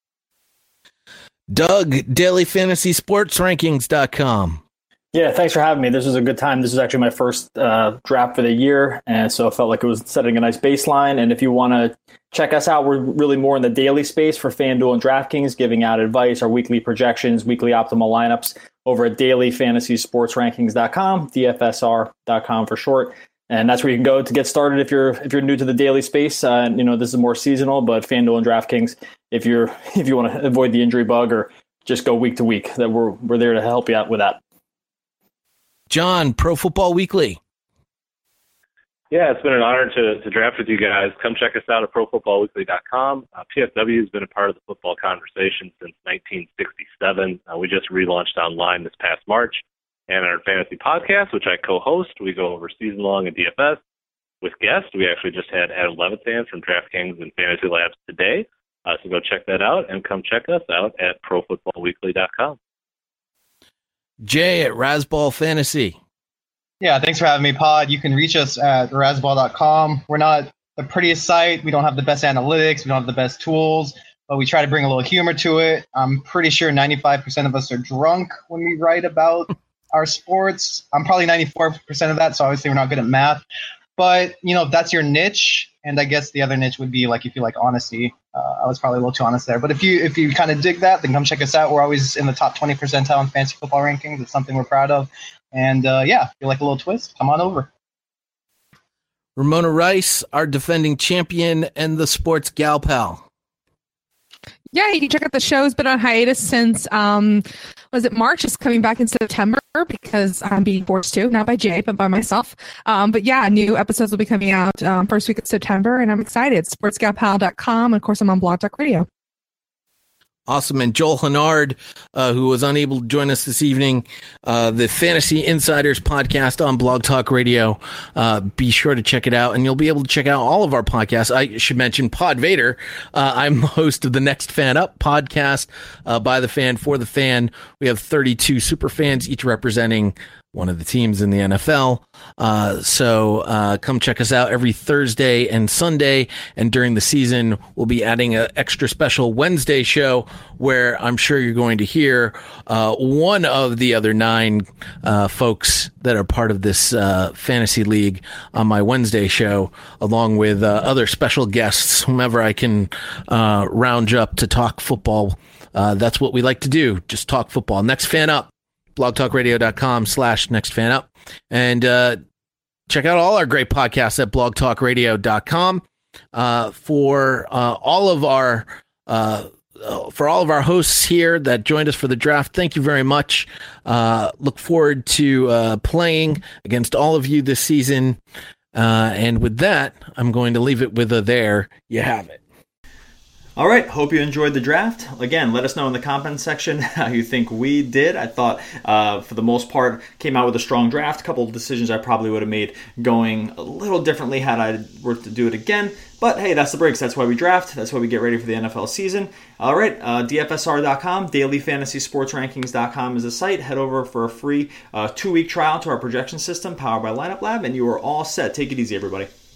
Speaker 2: Doug, dailyfantasysportsrankings.com.
Speaker 1: Yeah, thanks for having me. This was a good time. This is actually my first draft for the year, and so it felt like it was setting a nice baseline. And if you want to check us out, we're really more in the daily space for FanDuel and DraftKings, giving out advice, our weekly projections, weekly optimal lineups over at dailyfantasysportsrankings.com, DFSR.com for short. And that's where you can go to get started if you're new to the daily space. This is more seasonal, but FanDuel and DraftKings, if you want to avoid the injury bug or just go week to week, that we're there to help you out with that.
Speaker 2: John, Pro Football Weekly.
Speaker 7: Yeah, it's been an honor to draft with you guys. Come check us out at ProFootballWeekly.com. PFW has been a part of the football conversation since 1967. We just relaunched online this past March. And our fantasy podcast, which I co-host, we go over season long in DFS with guests. We actually just had Adam Levitan from DraftKings and Fantasy Labs today. So go check that out and come check us out at ProFootballWeekly.com.
Speaker 2: Jay at Razzball Fantasy.
Speaker 8: Yeah, thanks for having me, Pod. You can reach us at razzball.com. We're not the prettiest site. We don't have the best analytics. We don't have the best tools, but we try to bring a little humor to it. I'm pretty sure 95% of us are drunk when we write about our sports. I'm probably 94% of that, so obviously we're not good at math. But, if that's your niche, and I guess the other niche would be like if you like honesty, I was probably a little too honest there. But if you kind of dig that, then come check us out. We're always in the top 20 percentile in fantasy football rankings. It's something we're proud of. And if you like a little twist, come on over.
Speaker 2: Ramona Rice, our defending champion and the sports gal pal.
Speaker 3: Yeah, you can check out the show. It's been on hiatus since, March? It's coming back in September because I'm being forced to, not by Jay, but by myself. But yeah, new episodes will be coming out first week of September, and I'm excited. sportsgalpal.com. Of course, I'm on Blog Talk Radio.
Speaker 2: Awesome. And Joel Hennard, who was unable to join us this evening, the Fantasy Insiders podcast on Blog Talk Radio. Be sure to check it out, and you'll be able to check out all of our podcasts. I should mention Pod Vader. I'm the host of the Next Fan Up podcast by the fan for the fan. We have 32 super fans, each representing one of the teams in the NFL. So come check us out every Thursday and Sunday. And during the season, we'll be adding an extra special Wednesday show where I'm sure you're going to hear one of the other 9 folks that are part of this fantasy league on my Wednesday show, along with other special guests, whomever I can round up to talk football. That's what we like to do. Just talk football. Next Fan Up. blogtalkradio.com/nextfanup. And check out all our great podcasts at blogtalkradio.com. For all of our hosts here that joined us for the draft, thank you very much. Look forward to playing against all of you this season. And with that, I'm going to leave it with there you have it.
Speaker 1: All right, hope you enjoyed the draft. Again, let us know in the comments section how you think we did. I thought, for the most part, came out with a strong draft. A couple of decisions I probably would have made going a little differently had I were to do it again. But hey, that's the breaks. That's why we draft. That's why we get ready for the NFL season. All right, DFSR.com, dailyfantasysportsrankings.com is the site. Head over for a free 2-week trial to our projection system powered by Lineup Lab, and you are all set. Take it easy, everybody.